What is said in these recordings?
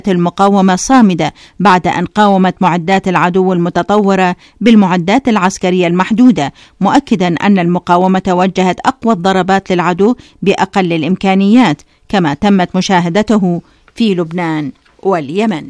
المقاومة صامدة بعد أن قاومت معدات العدو المتطورة بالمعدات العسكرية المحدودة، مؤكدا أن المقاومة وجهت أقوى الضربات للعدو بأقل الإمكانيات، كما تمت مشاهدته في لبنان واليمن.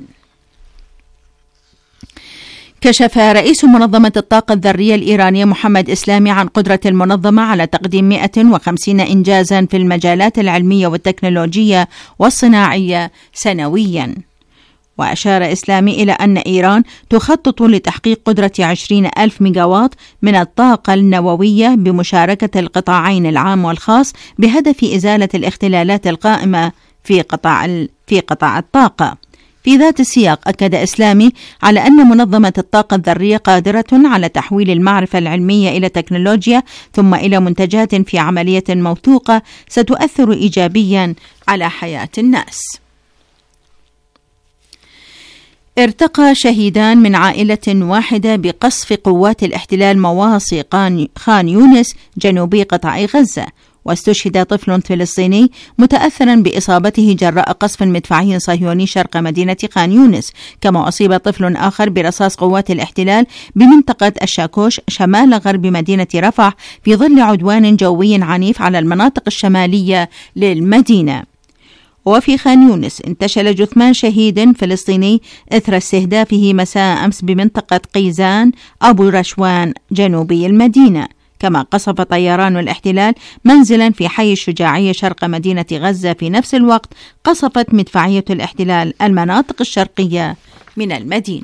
كشف رئيس منظمة الطاقة الذرية الإيرانية محمد إسلامي عن قدرة المنظمة على تقديم 150 إنجازا في المجالات العلمية والتكنولوجية والصناعية سنويا. وأشار إسلامي إلى أن إيران تخطط لتحقيق قدرة 20,000 ميجاوات من الطاقة النووية بمشاركة القطاعين العام والخاص بهدف إزالة الاختلالات القائمة في قطاع الطاقة. في ذات السياق أكد إسلامي على أن منظمة الطاقة الذرية قادرة على تحويل المعرفة العلمية إلى تكنولوجيا ثم إلى منتجات في عملية موثوقة ستؤثر إيجابيا على حياة الناس. ارتقى شهيدان من عائلة واحدة بقصف قوات الاحتلال مواصي خان يونس جنوبي قطاع غزة، واستشهد طفل فلسطيني متأثرا بإصابته جراء قصف مدفعي صهيوني شرق مدينة خان يونس، كما أصيب طفل آخر برصاص قوات الاحتلال بمنطقة الشاكوش شمال غرب مدينة رفح في ظل عدوان جوي عنيف على المناطق الشمالية للمدينة. وفي خان يونس انتشل جثمان شهيد فلسطيني إثر استهدافه مساء أمس بمنطقة قيزان أبو رشوان جنوبي المدينة، كما قصف طيران الاحتلال منزلا في حي الشجاعية شرق مدينة غزة. في نفس الوقت قصفت مدفعية الاحتلال المناطق الشرقية من المدينة.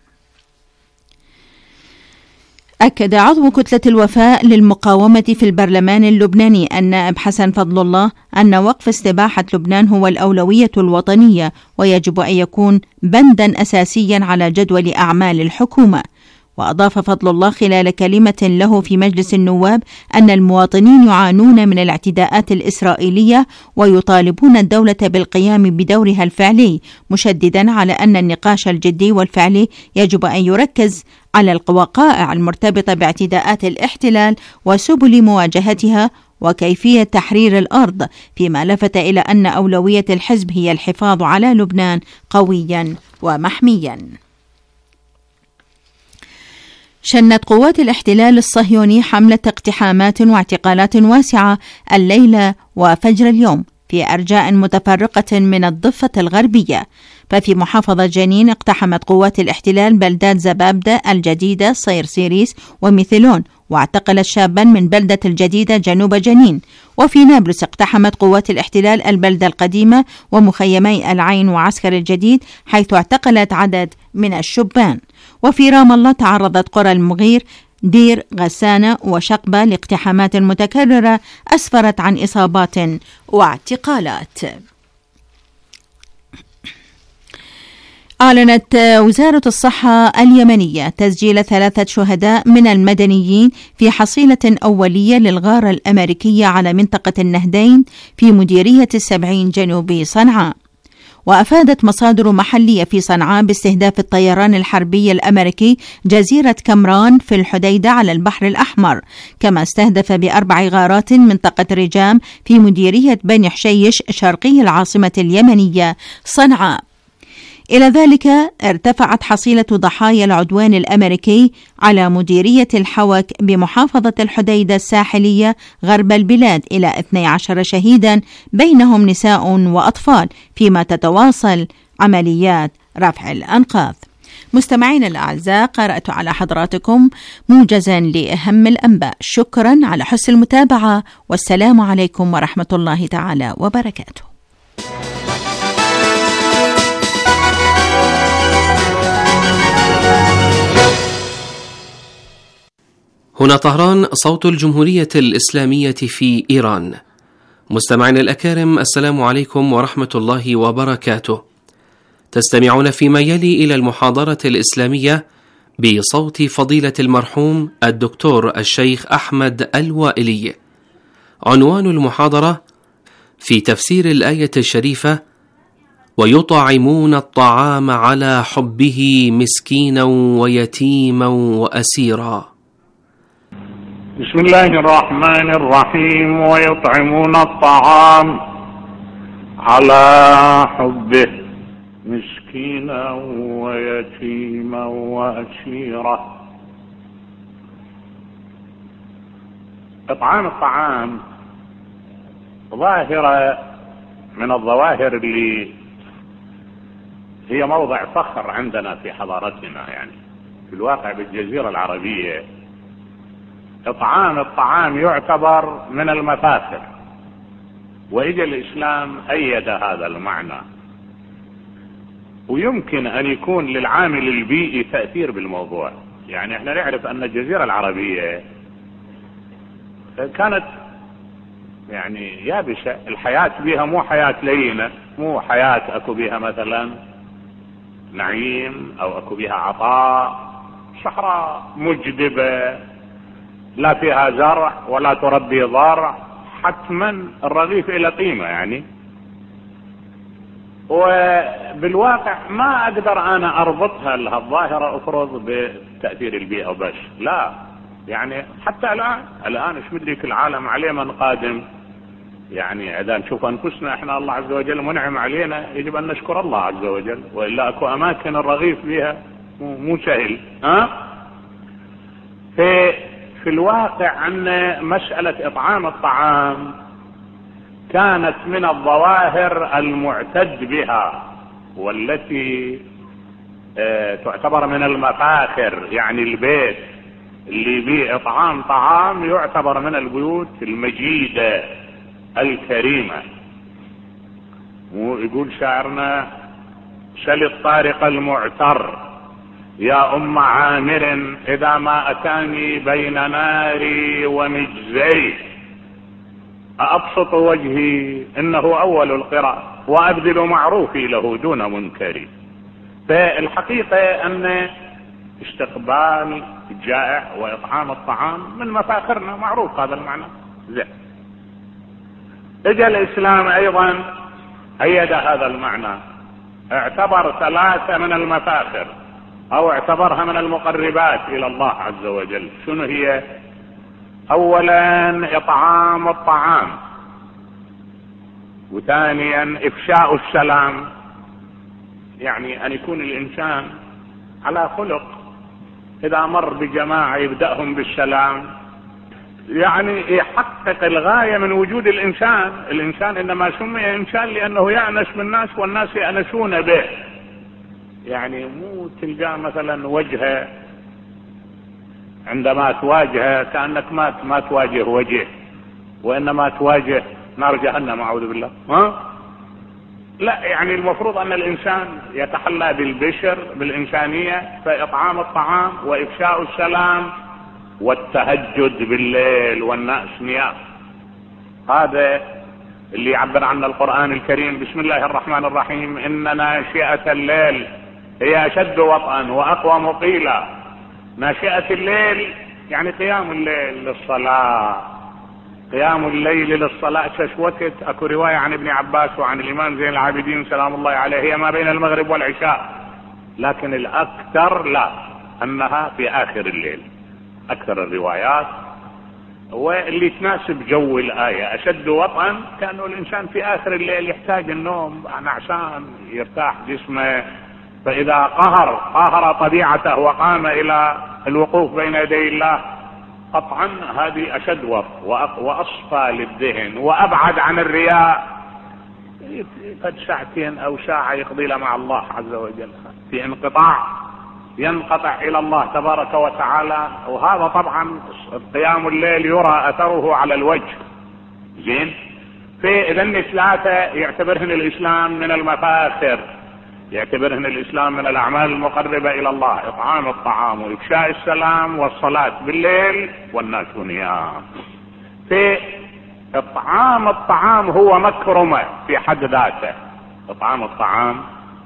أكد عضو كتلة الوفاء للمقاومة في البرلمان اللبناني النائب حسن فضل الله أن وقف استباحة لبنان هو الأولوية الوطنية، ويجب أن يكون بندا أساسيا على جدول أعمال الحكومة. وأضاف فضل الله خلال كلمة له في مجلس النواب أن المواطنين يعانون من الاعتداءات الإسرائيلية ويطالبون الدولة بالقيام بدورها الفعلي، مشددا على أن النقاش الجدي والفعلي يجب أن يركز على الوقائع المرتبطة باعتداءات الاحتلال وسبل مواجهتها وكيفية تحرير الأرض، فيما لفت إلى أن أولوية الحزب هي الحفاظ على لبنان قويا ومحميا. شنت قوات الاحتلال الصهيوني حملة اقتحامات واعتقالات واسعة الليلة وفجر اليوم في أرجاء متفرقة من الضفة الغربية. ففي محافظة جنين اقتحمت قوات الاحتلال بلدات زبابدة الجديدة صير سيريس وميثيلون، واعتقلت شابا من بلدة الجديدة جنوب جنين. وفي نابلس اقتحمت قوات الاحتلال البلدة القديمة ومخيمي العين وعسكر الجديد، حيث اعتقلت عدد من الشبان. وفي رام الله تعرضت قرى المغير دير غسانة وشقبة لاقتحامات متكررة أسفرت عن إصابات واعتقالات. أعلنت وزارة الصحة اليمنية تسجيل 3 شهداء من المدنيين في حصيلة أولية للغارة الأمريكية على منطقة النهدين في مديرية 70 جنوب صنعاء. وأفادت مصادر محلية في صنعاء باستهداف الطيران الحربي الأمريكي جزيرة كمران في الحديدة على البحر الأحمر، كما استهدف ب4 غارات منطقة رجام في مديرية بني حشيش شرقي العاصمة اليمنية صنعاء. إلى ذلك ارتفعت حصيلة ضحايا العدوان الأمريكي على مديرية الحوك بمحافظة الحديدة الساحلية غرب البلاد إلى 12 شهيدا بينهم نساء وأطفال، فيما تتواصل عمليات رفع الأنقاض. مستمعين الأعزاء، قرأت على حضراتكم موجزا لأهم الأنباء. شكرا على حسن المتابعة، والسلام عليكم ورحمة الله تعالى وبركاته. هنا طهران، صوت الجمهورية الإسلامية في إيران. مستمعين الأكارم، السلام عليكم ورحمة الله وبركاته. تستمعون فيما يلي إلى المحاضرة الإسلامية بصوت فضيلة المرحوم الدكتور الشيخ أحمد الوائلي. عنوان المحاضرة في تفسير الآية الشريفة: ويطعمون الطعام على حبه مسكينا ويتيما وأسيرا. بسم الله الرحمن الرحيم. ويطعمون الطعام على حبه مسكينا ويتيما وأسيرا. إطعام الطعام ظاهرة من الظواهر اللي هي موضع فخر عندنا في حضارتنا، يعني في الواقع بالجزيرة العربية إطعام الطعام يعتبر من المفاخر، وإجا الإسلام أيد هذا المعنى. ويمكن أن يكون للعامل البيئي تأثير بالموضوع. يعني احنا نعرف أن الجزيرة العربية كانت يعني يابسة، الحياة بها مو حياة لينة، مو حياة أكو بها مثلا نعيم أو أكو بها عطاء، صحراء مجدبة لا فيها زرع ولا تربي ضرع، حتما الرغيف إلى قيمة يعني. وبالواقع ما أقدر أنا أربطها لها الظاهرة أفرض بتأثير البيئة وبس، لا يعني حتى الآن ايش مدريك العالم عليه من قادم. يعني إذا نشوف أنفسنا إحنا الله عز وجل منعم علينا يجب أن نشكر الله عز وجل، وإلا أكو أماكن الرغيف بها مو سهل. في الواقع أن مسألة إطعام الطعام كانت من الظواهر المعتد بها والتي تعتبر من المفاخر. يعني البيت اللي بيه إطعام طعام يعتبر من البيوت المجيدة الكريمة. ويقول شاعرنا: سل الطارق المعتر يا أم عامر إذا ما أتاني بين ناري ومجزري، أبسط وجهي إنه أول القرى وأبذل معروفي له دون منكري. فالحقيقة أن استقبال الجائع وإطعام الطعام من مفاخرنا، معروف هذا المعنى. زين، اجى الإسلام أيضا أيد هذا المعنى، اعتبر ثلاثة من المفاخر أو اعتبرها من المقربات إلى الله عز وجل. شنو هي؟ أولا إطعام الطعام، وثانيا إفشاء السلام، يعني أن يكون الإنسان على خلق، إذا مر بجماعة يبدأهم بالسلام، يعني يحقق الغاية من وجود الإنسان. الإنسان إنما سمي إنسان لأنه يأنس بالناس والناس يأنسون به. يعني مو تلقى مثلا وجهه عندما تواجهه كأنك ما تواجه وجه، وإنما تواجه نار جهنم أعوذ بالله. لا، يعني المفروض أن الإنسان يتحلى بالبشر بالإنسانية. فإطعام الطعام وإفشاء السلام والتهجد بالليل والناس نيام، هذا اللي يعبر عنه القرآن الكريم: بسم الله الرحمن الرحيم إن ناشئة الليل هي أشد وطئا وأقوم قيلا. ناشئة الليل يعني قيام الليل للصلاة، قيام الليل للصلاة. ششوتت اكو رواية عن ابن عباس وعن الإمام زين العابدين سلام الله عليه هي ما بين المغرب والعشاء، لكن الأكثر لا، أنها في آخر الليل، أكثر الروايات. واللي تناسب جو الآية أشد وطئا، كأنه الإنسان في آخر الليل يحتاج النوم عشان يرتاح جسمه، فإذا قهر طبيعته وقام إلى الوقوف بين يدي الله قطعا هذه أشد وأصفى للذهن وأبعد عن الرياء. قد ساعتين أو ساعة يقضي له مع الله عز وجل في انقطاع، ينقطع إلى الله تبارك وتعالى. وهذا طبعا قيام الليل يرى أثره على الوجه. زين، فإذن ثلاثة يعتبرهن الإسلام من المفاخر، يعتبرهن الإسلام من الأعمال المقربة إلى الله: إطعام الطعام وإفشاء السلام والصلاة بالليل والناس نيام. في إطعام الطعام هو مكرمة في حد ذاته، إطعام الطعام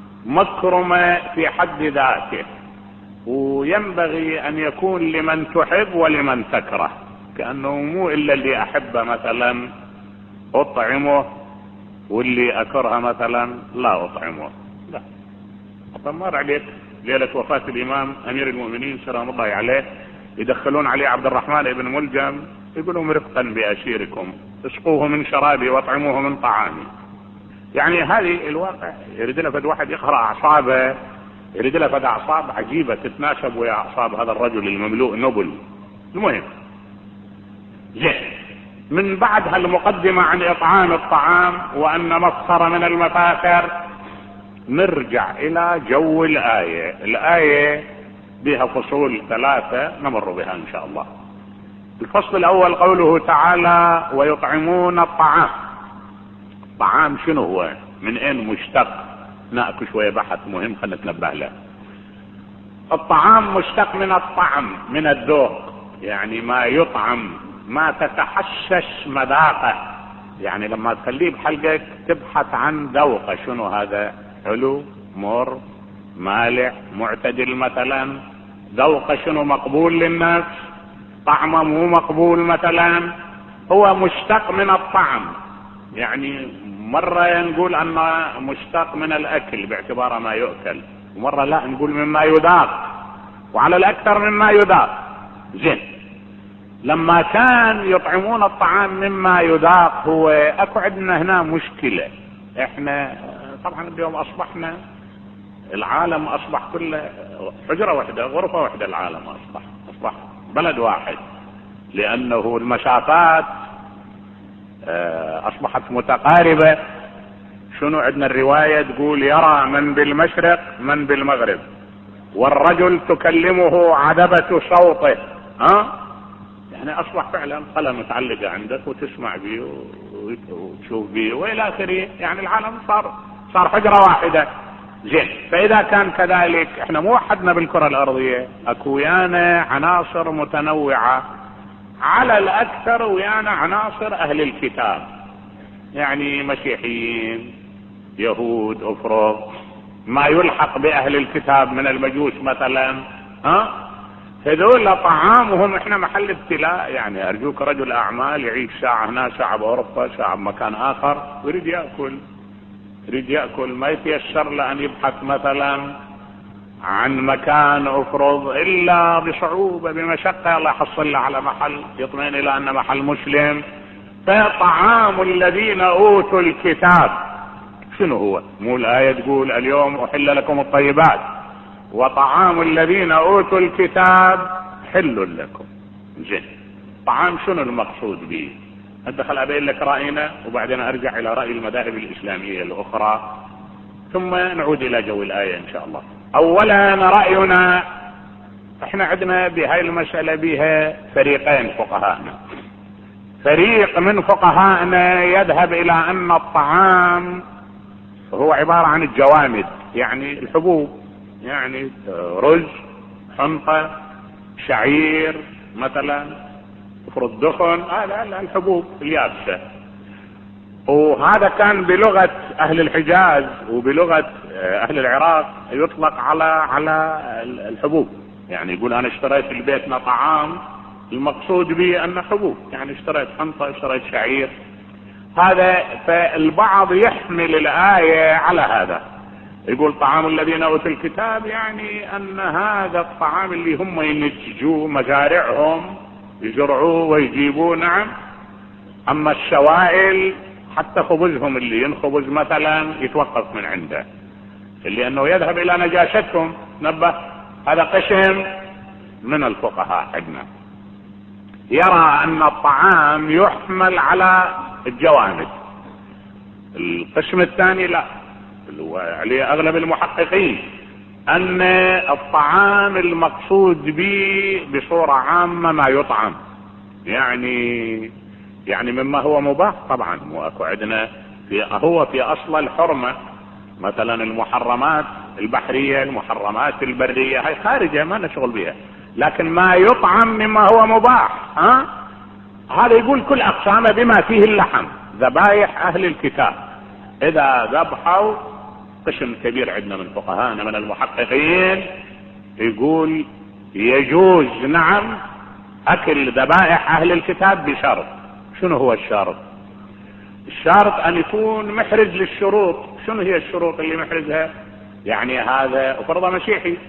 مكرمة في حد ذاته، وينبغي أن يكون لمن تحب ولمن تكره. كأنه مو إلا اللي أحبه مثلا أطعمه واللي أكره مثلا لا أطعمه، لا. مر عليك ليلة وفاة الإمام أمير المؤمنين سلام الله عليه، يدخلون عليه عبد الرحمن بن ملجم، يقولون: رفقا بأسيركم، اسقوه من شرابي واطعموه من طعامي. يعني هذه الواقع. يريد له فد واحد يقرأ أعصابه، يريد له فد أعصاب عجيبة تتناسب ويا أعصاب هذا الرجل المملوء نبل. المهم زين، من بعد هالمقدمة عن إطعام الطعام وأن مفخر من المفاخر، نرجع إلى جو الآية. الآية بها فصول 3 نمر بها إن شاء الله. الفصل الأول قوله تعالى ويطعمون الطعام. طعام شنو هو؟ من أين مشتق؟ نأكل شوية بحث مهم خلنا نتنبه له. الطعام مشتق من الطعم، من الذوق، يعني ما يطعم، ما تتحشش مذاقه. يعني لما تخليه بحلقك تبحث عن ذوقه، شنو هذا؟ حلو، مر، مالح، معتدل مثلا. ذوقه شنو؟ مقبول للنفس، طعمه مو مقبول مثلا. هو مشتق من الطعم. يعني مرة نقول أنه مشتق من الأكل باعتباره ما يؤكل، ومرة لا نقول مما يذاق، وعلى الأكثر مما يذاق. زين، لما كان يطعمون الطعام مما يذاق، هو اكو عندنا هنا مشكلة. احنا طبعا اليوم اصبحنا، العالم اصبح كله حجرة واحدة، غرفة واحدة. العالم اصبح بلد واحد، لانه المسافات اصبحت متقاربة. شنو عندنا الرواية تقول يرى من بالمشرق من بالمغرب، والرجل تكلمه عذبة صوته. يعني اصبح فعلا قلم متعلقة عندك وتسمع بيه وتشوف بيه والى اخره. يعني العالم صار حجرة واحدة. زين، فاذا كان كذلك احنا مو وحدنا بالكرة الارضية، اكو ويانا عناصر متنوعة، على الاكثر ويانا عناصر اهل الكتاب، يعني مسيحيين، يهود، افراد، ما يلحق باهل الكتاب من المجوس مثلا. هذول طعامهم احنا محل ابتلاء. يعني ارجوك رجل اعمال يعيش ساعة هنا، ساعة باوروبا، ساعة بمكان اخر، ويريد يأكل، ما يتيسر له ان يبحث مثلا عن مكان افرض الا بصعوبة بمشقة، الله يحصل له على محل يطمئن الى ان محل مسلم. فطعام الذين اوتوا الكتاب شنو هو؟ مو الآية تقول اليوم احل لكم الطيبات وطعام الذين اوتوا الكتاب حل لكم. زين، طعام شنو المقصود به؟ ادخل ابين لك راينا وبعدين ارجع الى راي المذاهب الاسلاميه الاخرى، ثم نعود الى جو الايه ان شاء الله. اولا راينا، احنا عندنا بهاي المساله بها فريقين فقهاءنا. فريق من فقهاءنا يذهب الى ان الطعام هو عباره عن الجوامد، يعني الحبوب، يعني رز، حنطة، شعير مثلا، افرض دخن، هذا الحبوب اليابسة. وهذا كان بلغة اهل الحجاز وبلغة اهل العراق يطلق على الحبوب. يعني يقول انا اشتريت في بيتنا طعام، المقصود به انه حبوب، يعني اشتريت حنطة، اشتريت شعير. هذا فالبعض يحمل الآية على هذا، يقول طعام الذين اوتوا الكتاب، يعني ان هذا الطعام اللي هم ينتجوه مزارعهم، يزرعوه ويجيبوه. نعم، اما السوائل حتى خبزهم اللي ينخبز مثلا يتوقف من عنده، لانه يذهب الى نجاستهم. نبه، هذا قسم من الفقهاء عندنا يرى ان الطعام يحمل على الجوامد. القسم الثاني لا، عليه اغلب المحققين، ان الطعام المقصود به بصورة عامة ما يطعم، يعني مما هو مباح. طبعا مو اكو عندنا هو في اصل الحرمة، مثلا المحرمات البحرية، المحرمات البرية، هاي خارجة ما نشغل بها، لكن ما يطعم مما هو مباح. هذا يقول كل اقسامه بما فيه اللحم. ذبايح اهل الكتاب اذا ذبحوا، قسم كبير عندنا من فقهاءنا من المحققين يقول يجوز نعم اكل ذبائح اهل الكتاب بشرط. شنو هو الشرط؟ الشرط ان يكون محرز للشروط. شنو هي الشروط اللي محرزها؟ يعني هذا فرض مسيحي،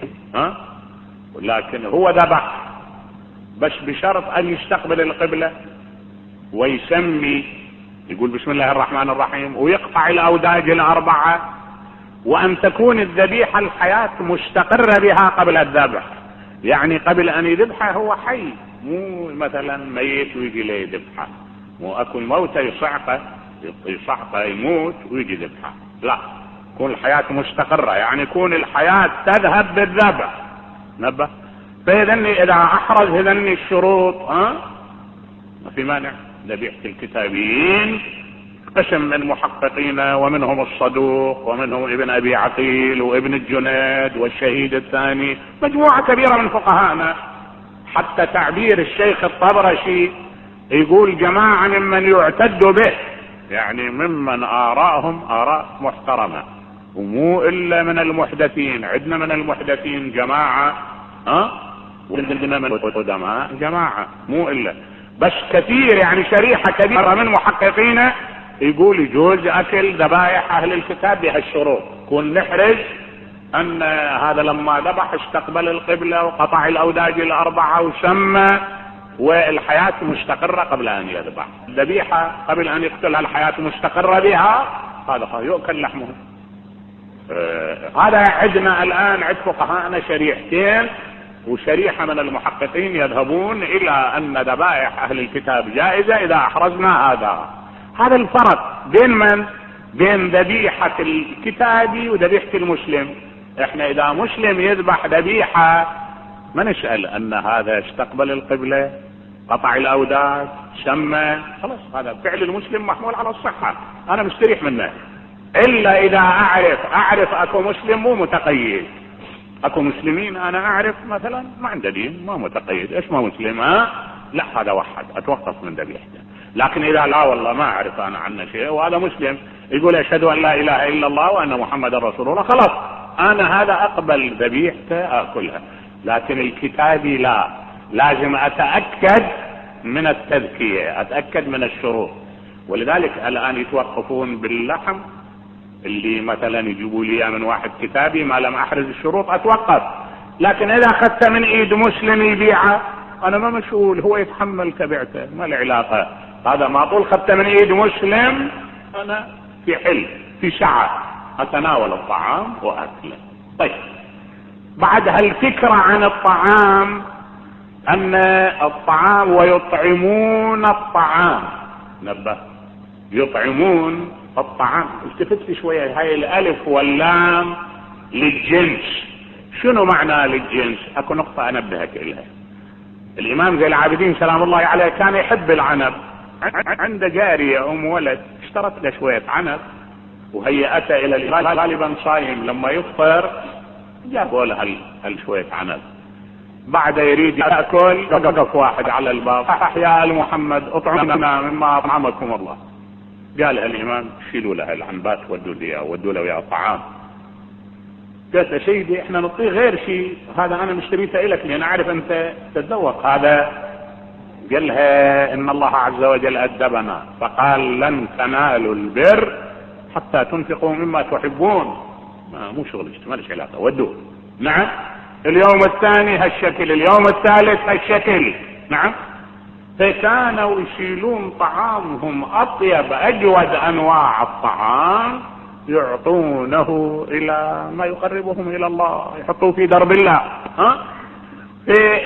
ولكن هو ذبح بس بشرط ان يستقبل القبلة ويسمي يقول بسم الله الرحمن الرحيم ويقطع الأوداج الأربعة، وأن تكون الذبيحة الحياة مستقرة بها قبل الذبح، يعني قبل أن يذبحه هو حي، مو مثلا ميت ويجي له يذبحه، مو أكو موتى يصعقه يموت ويجي يذبحه، لا، تكون الحياة مستقرة، يعني يكون الحياة تذهب بالذبح. نبه. فإذن إذا أحرز هذن الشروط ما في مانع. ذبيحة الكتابيين قسم من محققين، ومنهم الصدوق، ومنهم ابن أبي عقيل، وابن الجنيد، والشهيد الثاني، مجموعة كبيرة من فقهاءنا. حتى تعبير الشيخ الطبرشي يقول جماعة ممن يعتد به، يعني ممن آراءهم آراء محترمة، ومو إلا من المحدثين. عندنا من المحدثين جماعة، وعندنا من القدماء جماعة، مو إلا، بس كثير، يعني شريحة كبيرة من محققين يقول يجوز أكل ذبائح أهل الكتاب بهالشروط. كون نحرج أن هذا لما ذبح استقبل القبلة وقطع الأوداج الأربعة وسمى، والحياة مستقرة قبل أن يذبح. الذبيحة قبل أن يقتلها الحياة مستقرة بها، هذا يؤكل لحمه. هذا عندنا الآن عند فقهاءنا شريحتين، وشريحة من المحققين يذهبون إلى أن ذبائح أهل الكتاب جائزة إذا أحرزنا هذا الفرق بين من؟ بين ذبيحة الكتابي وذبيحة المسلم. احنا إذا مسلم يذبح ذبيحة ما نسأل أن هذا استقبل القبلة، قطع الأوداج، سمى، خلاص هذا فعل المسلم محمول على الصحة، أنا مستريح منه. إلا إذا أعرف أكو مسلم مو متقيد. أكو مسلمين أنا أعرف مثلا ما عنده دين، ما متقيد، إيش ما مسلم، لا هذا وحد أتوقف من ذبيحته. لكن إذا لا والله ما أعرف أنا عنه شيء، وهذا مسلم يقول أشهد أن لا إله إلا الله وأن محمد رسول الله، خلاص أنا هذا أقبل ذبيحته أكلها. لكن الكتابي لا، لازم أتأكد من التذكية، أتأكد من الشروط. ولذلك الآن يتوقفون باللحم اللي مثلا يجيبوا لي من واحد كتابي ما لم أحرز الشروط أتوقف. لكن إذا أخذت من إيد مسلم يبيعه أنا ما مسؤول، هو يتحمل تبعته، ما العلاقة. هذا ما أقول خدت من إيد مسلم، أنا في حل في سعة أتناول الطعام وأكله. طيب، بعد هالفكرة عن الطعام، أن الطعام ويطعمون الطعام، نبه، يطعمون الطعام. التفت شوية، هاي الألف واللام للجنس. شنو معنى للجنس؟ أكو نقطة أنبهك إليها. الإمام زين العابدين سلام الله عليه كان يحب العنب. عنده جارية أم ولد اشترت له شوية عنب وهيئته إلى الإمام، غالبا صايم، لما يفطر جابوا له شوية عنب. بعد يريد يأكل وقف واحد على الباب، يا آل محمد اطعمنا مما أطعمكم الله. قال الإمام شيلوا له العنبات ودوا له وياه الطعام. قالت له سيدي احنا نعطيه غير شيء، هذا انا مشتريته لك لان اعرف انت تتذوق هذا. قال لها ان الله عز وجل ادبنا فقال لن تنالوا البر حتى تنفقوا مما تحبون. مو شغل مالش علاقه، ودوه. نعم. اليوم الثاني هالشكل، اليوم الثالث هالشكل. نعم. فكانوا يشيلون طعامهم اطيب اجود انواع الطعام يعطونه الى ما يقربهم الى الله، يحطوه في درب الله. في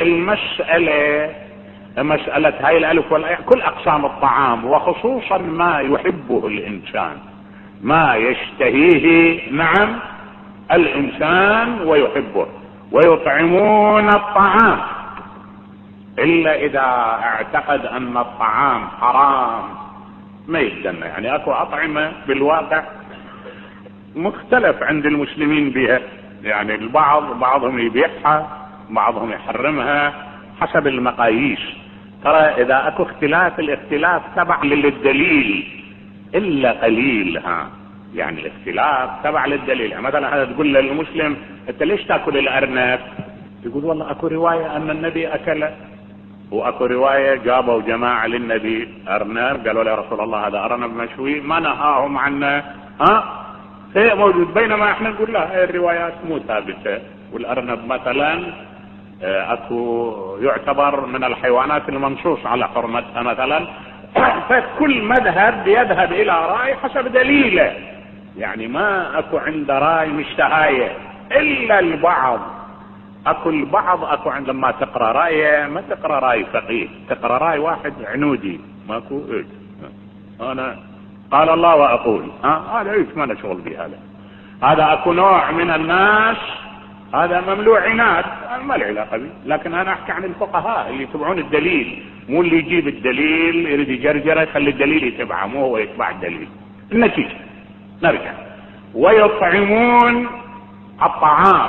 مسألة هاي الالف والياء كل اقسام الطعام، وخصوصا ما يحبه الانسان، ما يشتهيه نعم الانسان ويحبه. ويطعمون الطعام الا اذا اعتقد ان الطعام حرام ما يقدرنا. يعني اكو اطعمة بالواقع مختلف عند المسلمين بها، يعني بعضهم يبيعها، بعضهم يحرمها حسب المقاييس. ترى اذا اكو اختلاف، الاختلاف تبع للدليل الا قليل. يعني الاختلاف تبع للدليل. يعني مثلا هذا تقول للمسلم انت ليش تاكل الارنب؟ يقول والله اكو رواية ان النبي اكله، واكو رواية جابوا جماعة للنبي ارنب قالوا له يا رسول الله هذا ارنب مشوي ما نهاهم عنه. شيء موجود، بينما احنا نقول لا هاي الروايات مو ثابتة. والارنب مثلا اكو يعتبر من الحيوانات المنصوص على حرمتها مثلا، فكل مذهب يذهب الى رأي حسب دليله، يعني ما اكو عند رأي مشتهاية الا البعض. اكو البعض اكو عند لما تقرأ رأي ما تقرأ رأي فقيه، تقرأ رأي واحد عنودي ماكو ايش انا قال الله واقول هذا ايش ما له شغل بهذا. هذا اكو نوع من الناس هذا مملوء عناد ما له علاقه به، لكن انا احكي عن الفقهاء اللي يتبعون الدليل، مو اللي يجيب الدليل يريد يجرجره يخلي الدليل يتبعه، مو هو يتبع الدليل. النتيجه نرجع ويطعمون الطعام.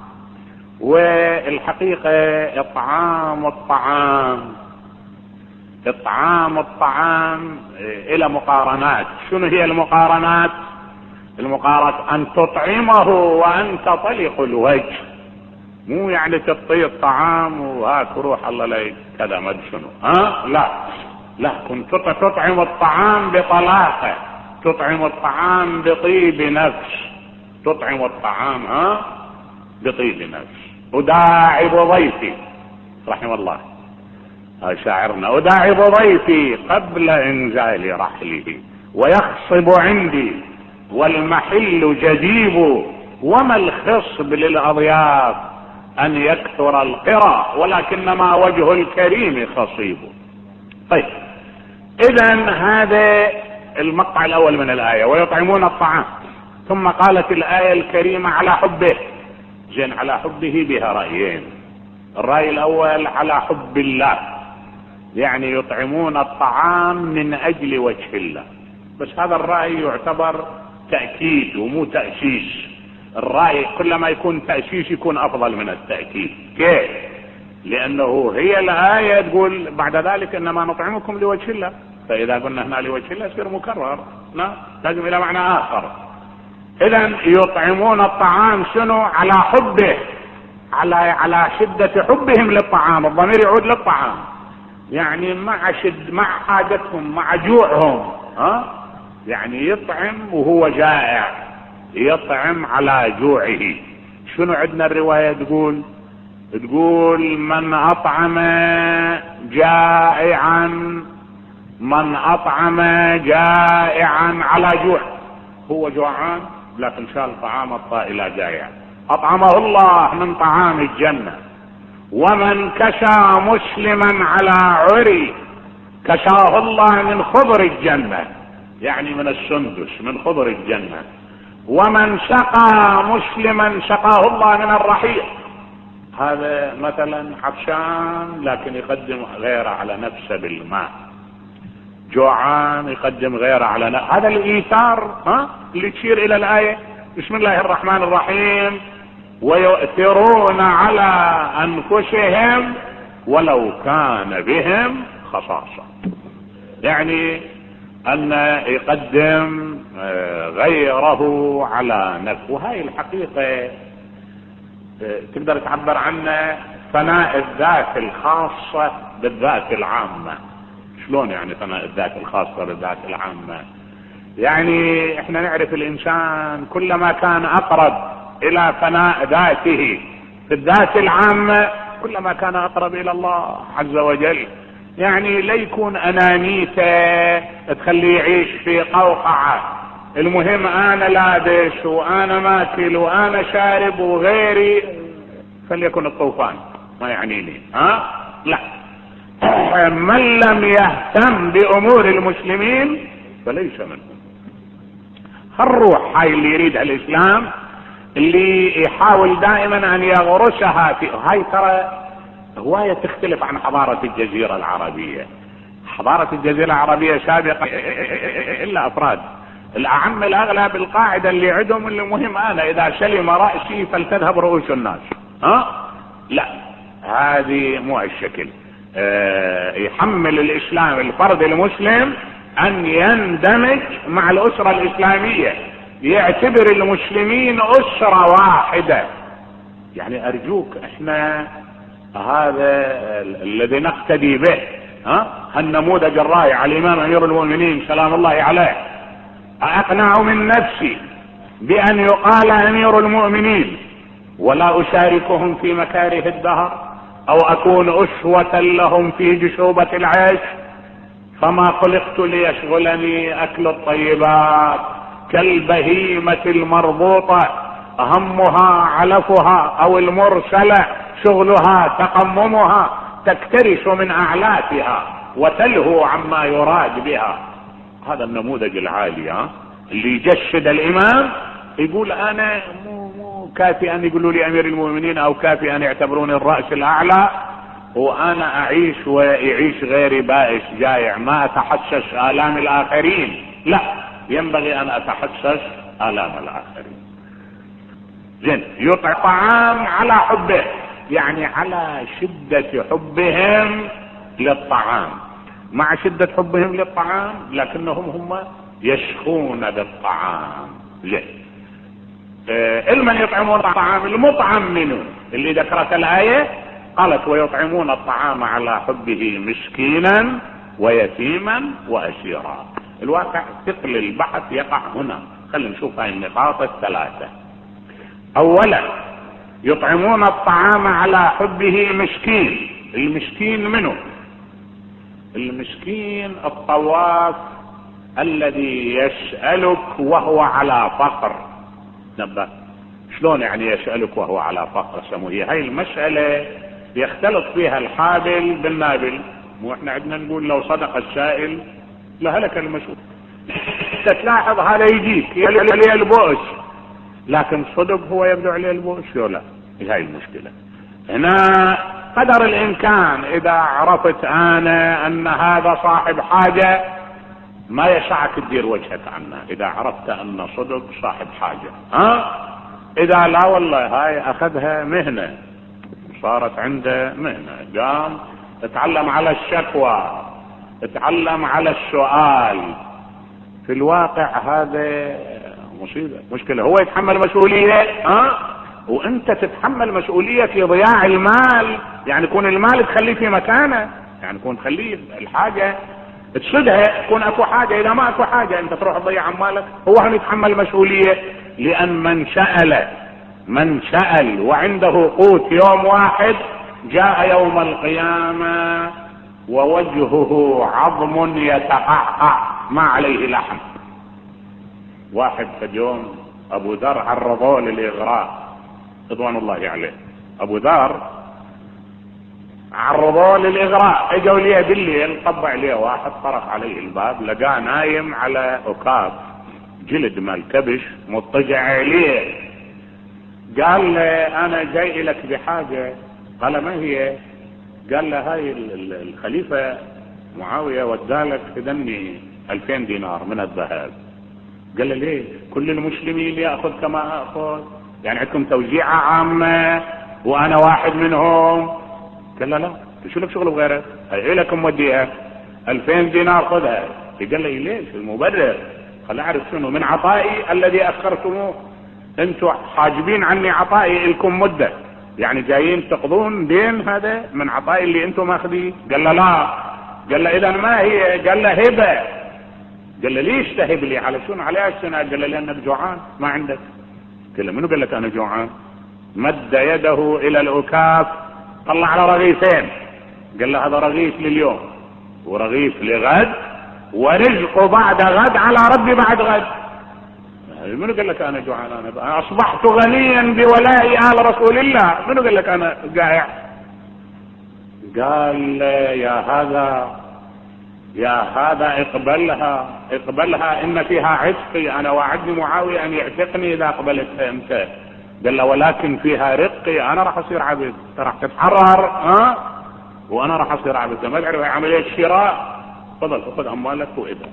والحقيقه اطعام الطعام الى مقارنات. شنو هي المقارنات؟ المقارنة ان تطعمه وانت طلق الوجه، مو يعني تعطيه الطعام وهاك روح الله لي كذا ما ادري شنو لا كنت تطعم الطعام بطلاقه، تطعم الطعام بطيب نفس، تطعم الطعام بطيب نفس. اداعب ضيفي رحمه الله شاعرنا، اداعب ضيفي قبل انزال رحله ويخصب عندي والمحل جديب، وما الخصب للاضياف ان يكثر القرى ولكنما وجه الكريم خصيب. طيب اذا هذا المقطع الاول من الايه، ويطعمون الطعام. ثم قالت الايه الكريمه على حبه. زين على حبه بها رايين. الراي الاول على حب الله، يعني يطعمون الطعام من اجل وجه الله، بس هذا الراي يعتبر تأكيد ومو تأسيس. الرأي كلما يكون تأسيس يكون أفضل من التأكيد. كيف؟ لأنه هي الآية تقول بعد ذلك إنما نطعمكم لوجه الله، فإذا قلنا هنا لوجه الله يصير مكرر، لا لازم إلى معنى آخر. إذا يطعمون الطعام شنو؟ على حبه، على شدة حبهم للطعام. الضمير يعود للطعام، يعني مع حاجتهم مع جوعهم يعني يطعم وهو جائع، يطعم على جوعه. شنو عندنا الرواية تقول من أطعم جائعا على جوع، هو جوعان لكن شال طعام الطائل جائع، أطعمه الله من طعام الجنة. ومن كسى مسلما على عري كساه الله من خضر الجنة، يعني من السندس من خضر الجنة. ومن سقى مسلما سقاه الله من الرحيق. هذا مثلا عطشان لكن يقدم غيره على نفسه بالماء، جوعان يقدم غيره على نفسه. هذا الايثار اللي تشير الى الايه بسم الله الرحمن الرحيم ويؤثرون على انفسهم ولو كان بهم خصاصة، يعني ان يقدم غيره على نفسه. وهي الحقيقة تقدر تعبر عنه فناء الذات الخاصة بالذات العامة. شلون يعني فناء الذات الخاصة بالذات العامة؟ يعني احنا نعرف الانسان كلما كان اقرب الى فناء ذاته في الذات العامة كلما كان اقرب الى الله عز وجل. يعني لا يكون انانيته تخليه يعيش في قوقعة، المهم انا لابس وانا ماكل وانا شارب وغيري فليكن الطوفان ما يعنيني. لا، من لم يهتم بامور المسلمين فليس منهم. الروح هاي اللي يريدها الاسلام، اللي يحاول دائما ان يغرسها في هاي. ترى هواية تختلف عن حضارة الجزيرة العربية. حضارة الجزيرة العربية سابقة الا افراد، الاعم الاغلب القاعدة اللي عندهم اللي مهم انا اذا سلم رأسي فلتذهب رؤوس الناس. لا، هذه مو الشكل. يحمل الاسلام الفرد المسلم ان يندمج مع الاسرة الاسلامية، يعتبر المسلمين اسرة واحدة. يعني ارجوك احنا هذا الذي نقتدي به، النموذج الرائع الامام امير المؤمنين سلام الله عليه. اقنع من نفسي بان يقال امير المؤمنين ولا اشاركهم في مكاره الدهر او اكون اسوة لهم في جشوبة العيش. فما خلقت ليشغلني أكل الطيبات كالبهيمة المربوطة همها علفها أو المرسلة شغلها تقممها تكترث من أعلافها وتلهو عما يراد بها. هذا النموذج العالي اللي يجسد الإمام، يقول أنا مو كافي أن يقولوا لي أمير المؤمنين أو كافي أن يعتبروني الرأس الأعلى وأنا أعيش ويعيش غيري بائس جائع ما أتحسس آلام الآخرين. لا، ينبغي أن أتحسس آلام الآخرين. زين، يطعم طعام على حبه، يعني على شدة حبهم للطعام، مع شدة حبهم للطعام لكنهم هم يشخون بالطعام. زين، المن يطعمون الطعام المطعم منه اللي ذكرت الآية، قالت ويطعمون الطعام على حبه مسكينا ويتيما وأسيرا. الواقع ثقل البحث يقع هنا. خلينا نشوف هاي النقاط الثلاثة. اولا، يطعمون الطعام على حبه مسكين. المسكين منه؟ المسكين الطواف الذي يسألك وهو على فقر. نبه، شلون يعني يسألك وهو على فقر؟ سموه هاي المسألة يختلط فيها الحابل بالنابل. مو احنا عندنا نقول لو صدق السائل لهلك المسؤول. تلاحظ هذا يجيك يلي البؤس، لكن صدق هو يبدو عليه البؤس ولا؟ هاي المشكلة هنا. قدر الامكان اذا عرفت انا ان هذا صاحب حاجة ما يسعك تدير وجهك عنه، اذا عرفت ان صدق صاحب حاجة. اذا لا والله هاي اخذها مهنة، صارت عنده مهنة، قام اتعلم على الشكوى، اتعلم على السؤال. في الواقع هذا مصيبة، مشكلة. هو يتحمل مسؤولية وانت تتحمل مسؤولية في ضياع المال. يعني يكون المال تخليه في مكانه، يعني يكون تخليه الحاجة تصدها، يكون اكو حاجة. اذا ما اكو حاجة انت تروح تضيع عمالك. هو هم يتحمل مسؤولية، لان من سأل وعنده قوت يوم واحد جاء يوم القيامة ووجهه عظم يتقعقع ما عليه لحم. واحد في اليوم ابو ذر عرضوه للاغراء رضوان الله عليه. ابو ذر عرضوه للاغراء، اجوا ليه بالليل، طبع ليه واحد، طرق عليه الباب، لقاه نايم على اكاف جلد مال كبش مضطجع عليه. قال له انا جاي لك بحاجة. قال ما هي؟ قال له هاي الخليفة معاوية ودالك تدني 2000 دينار من الذهب. قال له ليه؟ كل المسلمين يأخذ كما أخذ؟ يعني عندكم توزيعة عامة وأنا واحد منهم؟ قال له لا، شو لك شغل بغيرك؟ هي لكم وديها 2000 دينار خذها. قال لي ليش؟ المبرر خلي أعرف شنو من عطائي الذي أخرتموه. أنتوا حاجبين عني عطائي لكم مدة، يعني جايين تقضون دين هذا من عطائي اللي أنتوا ماخذين. قال له لا. قال له إذا ما هي؟ قال له هبة. قال له ليش تهب لي؟ على شنو؟ على السنة؟ قال له لأنك جوعان ما عندك. قال له منو قال لك أنا جوعان؟ مد يده إلى الأكاف، طلع على رغيفين. قال له هذا رغيف لليوم ورغيف لغد ورزق بعد غد على ربي بعد غد. منو قال لك أنا جوعان؟ أنا أصبحت غنيا بولاء آل رسول الله. منو قال لك أنا قايع؟ قال يا هذا اقبلها إن فيها عتقي. أنا وعدني معاوية أن يعتقني إذا قبلتها أنت. قال له ولكن فيها رقي، أنا راح أصير عبد، راح تتحرر وأنا راح أصير عبد. ما تعرف عملية شراء؟ تفضل خذ أموالك وإذا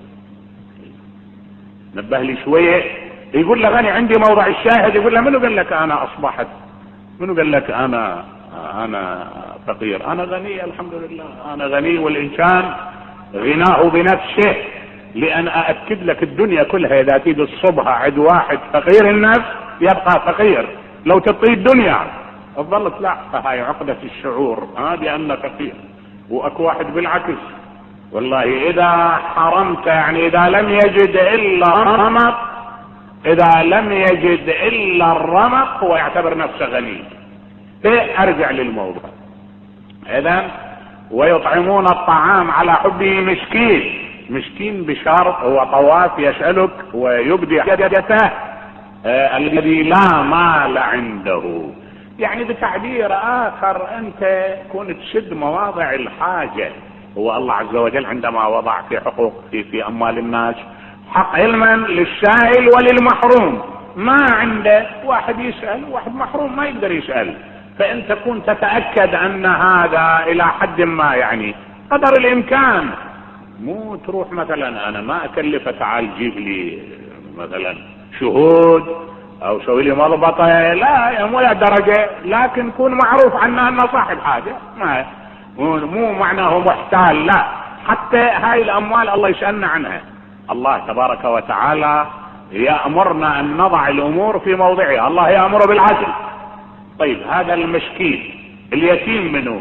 نبه لي شوية. يقول له غني عندي موضع الشاهد. يقول له منو قال لك أنا أصبحت؟ منو قال لك أنا فقير؟ أنا غني الحمد لله، أنا غني. والإنسان غناه بنفسه، لأن أأكد لك الدنيا كلها إذا تيجي الصبح عند واحد فقير النفس يبقى فقير. لو تطي الدنيا تظل تلاقى هاي عقدة الشعور بأنه فقير. وأكو واحد بالعكس، والله إذا حرمت، يعني إذا لم يجد إلا الرمق، إذا لم يجد إلا الرمق هو يعتبر نفسه غني. أرجع للموضوع. إذن ويطعمون الطعام على حبه مسكين. مسكين بشرط هو طواف يسألك ويبدي حاجته الذي لا مال عنده. يعني بتعبير اخر انت كنت تسد مواضع الحاجة. هو الله عز وجل عندما وضع في حقوق في اموال الناس حق علما للسائل وللمحروم، ما عنده واحد يسأل واحد محروم ما يقدر يسأل، فانت تكون تتأكد ان هذا الى حد ما يعني قدر الامكان. مو تروح مثلا انا ما اكلفه تعال جيب لي مثلا شهود او سوي لي مربطه، لا مو لهالدرجه، لكن كون معروف عنه انه صاحب حاجه، مو معناه محتال، لا. حتى هاي الاموال الله يسألنا عنها. الله تبارك وتعالى يأمرنا ان نضع الامور في موضعها. الله يأمر بالعدل. طيب هذا المسكين اليتيم منه؟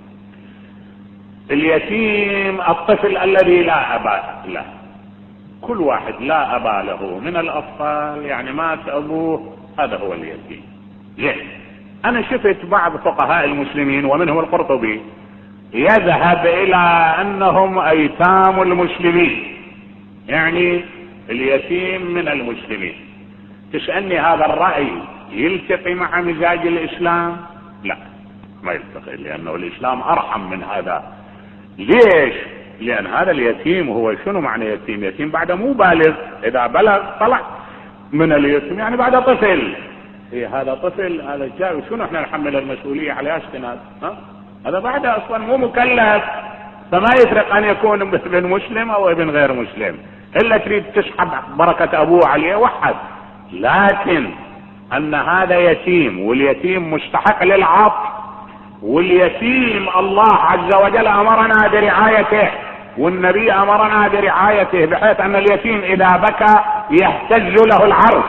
اليتيم الطفل الذي لا ابا له. كل واحد لا ابا له من الاطفال يعني مات ابوه، هذا هو اليتيم. زين، انا شفت بعض فقهاء المسلمين ومنهم القرطبي يذهب الى انهم ايتام المسلمين، يعني اليتيم من المسلمين. تسألني هذا الرأي يلتقي مع مزاج الاسلام؟ لا ما يلتقي، لانه الاسلام ارحم من هذا. ليش؟ لان هذا اليتيم هو شنو معنى يتيم؟ يتيم بعد مو بالغ، اذا بلغ طلع من اليتيم يعني بعد طفل. هذا طفل، هذا جاي شنو احنا نحمل المسؤولية على اشتناد؟ هذا بعد اصلا مو مكلف، فما يفرق ان يكون ابن مسلم او ابن غير مسلم، الا تريد تسحب بركة ابوه عليه وحد. لكن ان هذا يتيم، واليتيم مستحق للعطف، واليتيم الله عز وجل امرنا برعايته، والنبي امرنا برعايته، بحيث ان اليتيم اذا بكى يهتز له العرش.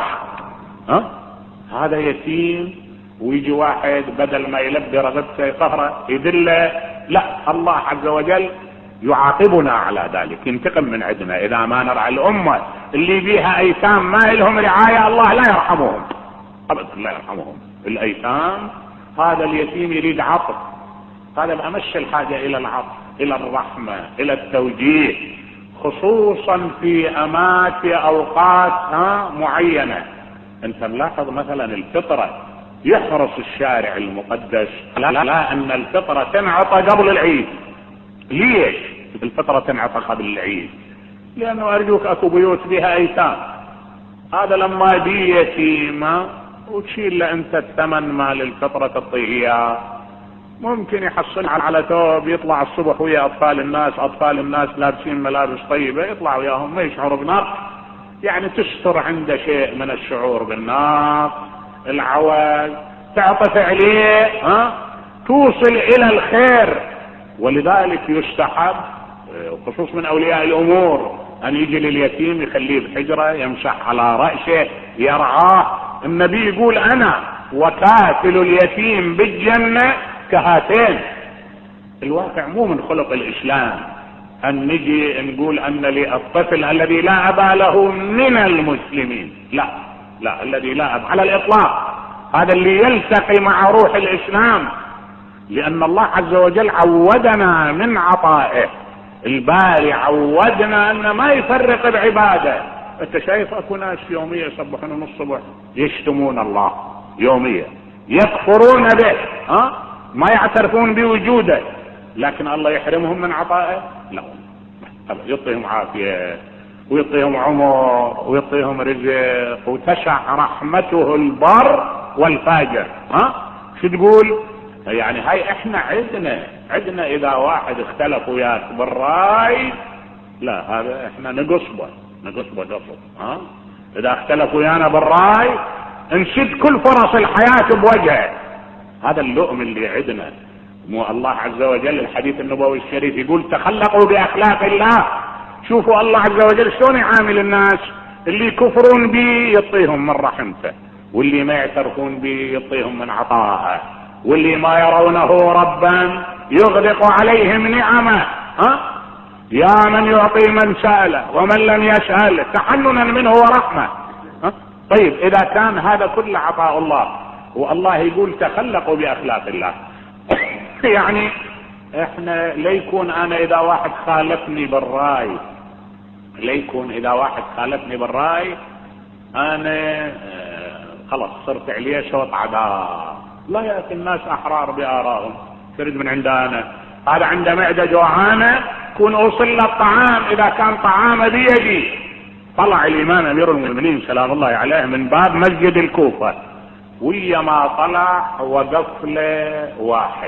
هذا يتيم، ويجي واحد بدل ما يلبي رغبته قهره يذله، لا، الله عز وجل يعاقبنا على ذلك، ينتقم من عندنا اذا ما نرعى الامه اللي بيها ايتام ما لهم رعايه. الله لا يرحمهم ابدا، لا يرحمهم. الايتام هذا اليتيم يريد عطف، هذا بأمس الحاجة الى العطف، الى الرحمة، الى التوجيه، خصوصا في اماكن اوقات معينة. انت ملاحظ مثلا الفطرة يحرص الشارع المقدس لا ان الفطرة تنعطى قبل العيد. ليش الفطرة تنعطى قبل العيد؟ لانه ارجوك اكو بيوت بها ايتام، هذا لما دي يتيمة وتشيل له انت الثمن مال الفطرة تعطيه اياه، ممكن يحصل على ثوب يطلع الصبح ويا اطفال الناس لابسين ملابس طيبة، يطلع وياهم ما يشعر بنقص، يعني تستر عنده شيء من الشعور بالنقص، العوز، تعطف عليه، توصل الى الخير. ولذلك يستحب خصوص من اولياء الامور ان يجي لليتيم يخليه بحجرة، يمسح على رأسه، يرعاه. النبي يقول انا وكافل اليتيم بالجنة كهاتين. الواقع مو من خلق الاسلام ان نجي نقول ان للطفل الذي لا ابا له من المسلمين، لا الذي لا اب على الاطلاق، هذا اللي يلتقي مع روح الاسلام، لان الله عز وجل عودنا من عطائه. الباري عودنا ان ما يفرق بعباده. انت شايف اكو ناس يوميا يصبحون من الصبح يشتمون الله يوميا، يكفرون به، ما يعترفون بوجوده، لكن الله يحرمهم من عطائه؟ لا، يعطيهم عافية ويعطيهم عمر ويعطيهم رزق، وتسع رحمته البر والفاجر. شو تقول؟ يعني هاي احنا عندنا اذا واحد اختلف وياك بالراي، لا هذا احنا نقصبه قصب. اذا اختلف ويانا بالراي نشد كل فرص الحياة بوجهه. هذا اللؤم اللي عندنا. مو الله عز وجل الحديث النبوي الشريف يقول تخلقوا باخلاق الله. شوفوا الله عز وجل شلون يعامل الناس، اللي يكفرون به يعطيهم من رحمته، واللي ما يعترفون به يعطيهم من عطائه، واللي ما يرونه ربا يغدق عليهم نعمه. يا من يعطي من سأله ومن لم يسأل تحننا منه ورحمة. طيب اذا كان هذا كل عطاء الله والله يقول تخلقوا باخلاق الله، يعني احنا ليكون انا اذا واحد خالفني بالراي ليكون اذا واحد خالفني بالرأي انا خلاص صرت عليه شوط عداء. لا يا اخي، الناس احرار بآرائهم، تريد من عندنا هذا عنده معدة جوعانة كون اوصل له الطعام اذا كان طعام بيدي. طلع الامام امير المؤمنين سلام الله عليه من باب مسجد الكوفة، ويا ما طلع وقف له واحد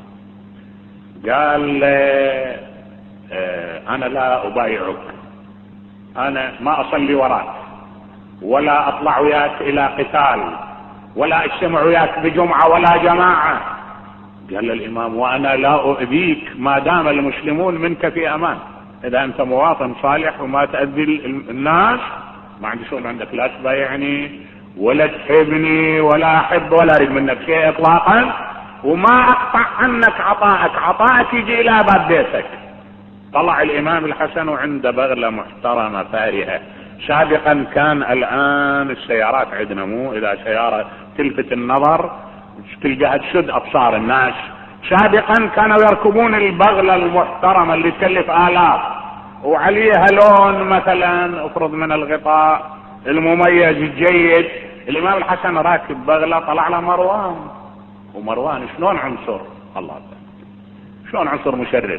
قال له انا لا ابايعك، انا ما اصلي وراك ولا اطلع وياك الى قتال ولا اجتمع وياك بجمعة ولا جماعة. قال الامام وانا لا اؤذيك ما دام المسلمون منك في امان. اذا انت مواطن صالح وما تأذي الناس ما عندي شغل عندك، لا تبايعني ولا تحبني ولا احب ولا اريد منك شيء اطلاقا، وما اقطع عنك عطائك يجي الى باب بيتك. طلع الامام الحسن وعنده بغلة محترمة فارهة. سابقا كان الان السيارات عندنا مو اذا سيارة تلفت النظر تلقاها تشد ابصار الناس. سابقا كانوا يركبون البغلة المحترمة اللي تكلف آلاف وعليها لون مثلا افرض من الغطاء المميز الجيد. الامام الحسن راكب بغلة طلع له مروان، ومروان شلون عنصر، الله شلون عنصر مشرف.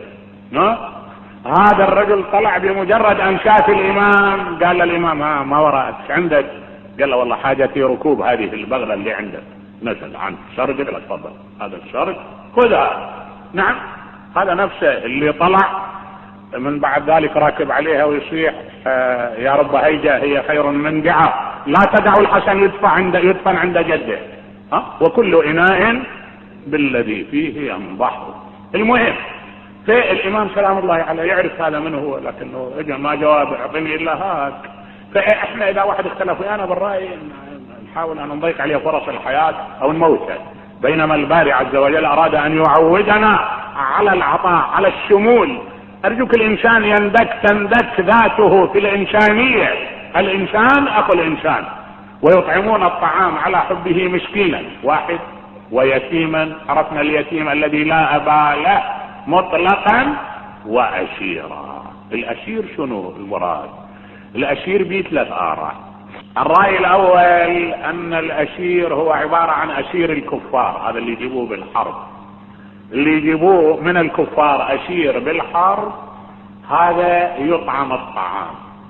هذا الرجل طلع بمجرد ان شاف الامام قال للامام ما وراءك عندك؟ قال له والله حاجتي ركوب هذه البغلة اللي عندك. نزل عن شرق، قال تفضل هذا الشرق خذها. نعم هذا نفسه اللي طلع من بعد ذلك راكب عليها ويصيح يا رب هيجا هي خير من دعاء، لا تدعوا الحسن يدفن عند جده، وكل اناء بالذي فيه ينضح. المهم فالامام سلام الله عليه يعرف هذا من هو، لكنه اجى ما جواب اعطني الا هاك. فاحنا اذا واحد اختلف ويانا بالراي نحاول ان نضيق عليه فرص الحياة او نموته، بينما الباري عز وجل اراد ان يعودنا على العطاء على الشمول. ارجوك الانسان تندك ذاته في الانسانية. الانسان اخو الانسان، ويطعمون الطعام على حبه مسكينا واحد ويتيما، عرفنا اليتيم الذي لا ابا له مطلقا، واشيرا. الاشير شنو المراد؟ الاشير بيه 3 آراء. الرأي الاول ان الاشير هو عبارة عن اشير الكفار، هذا اللي يجيبوه بالحرب، اللي يجيبوه من الكفار اشير بالحرب، هذا يطعم الطعام،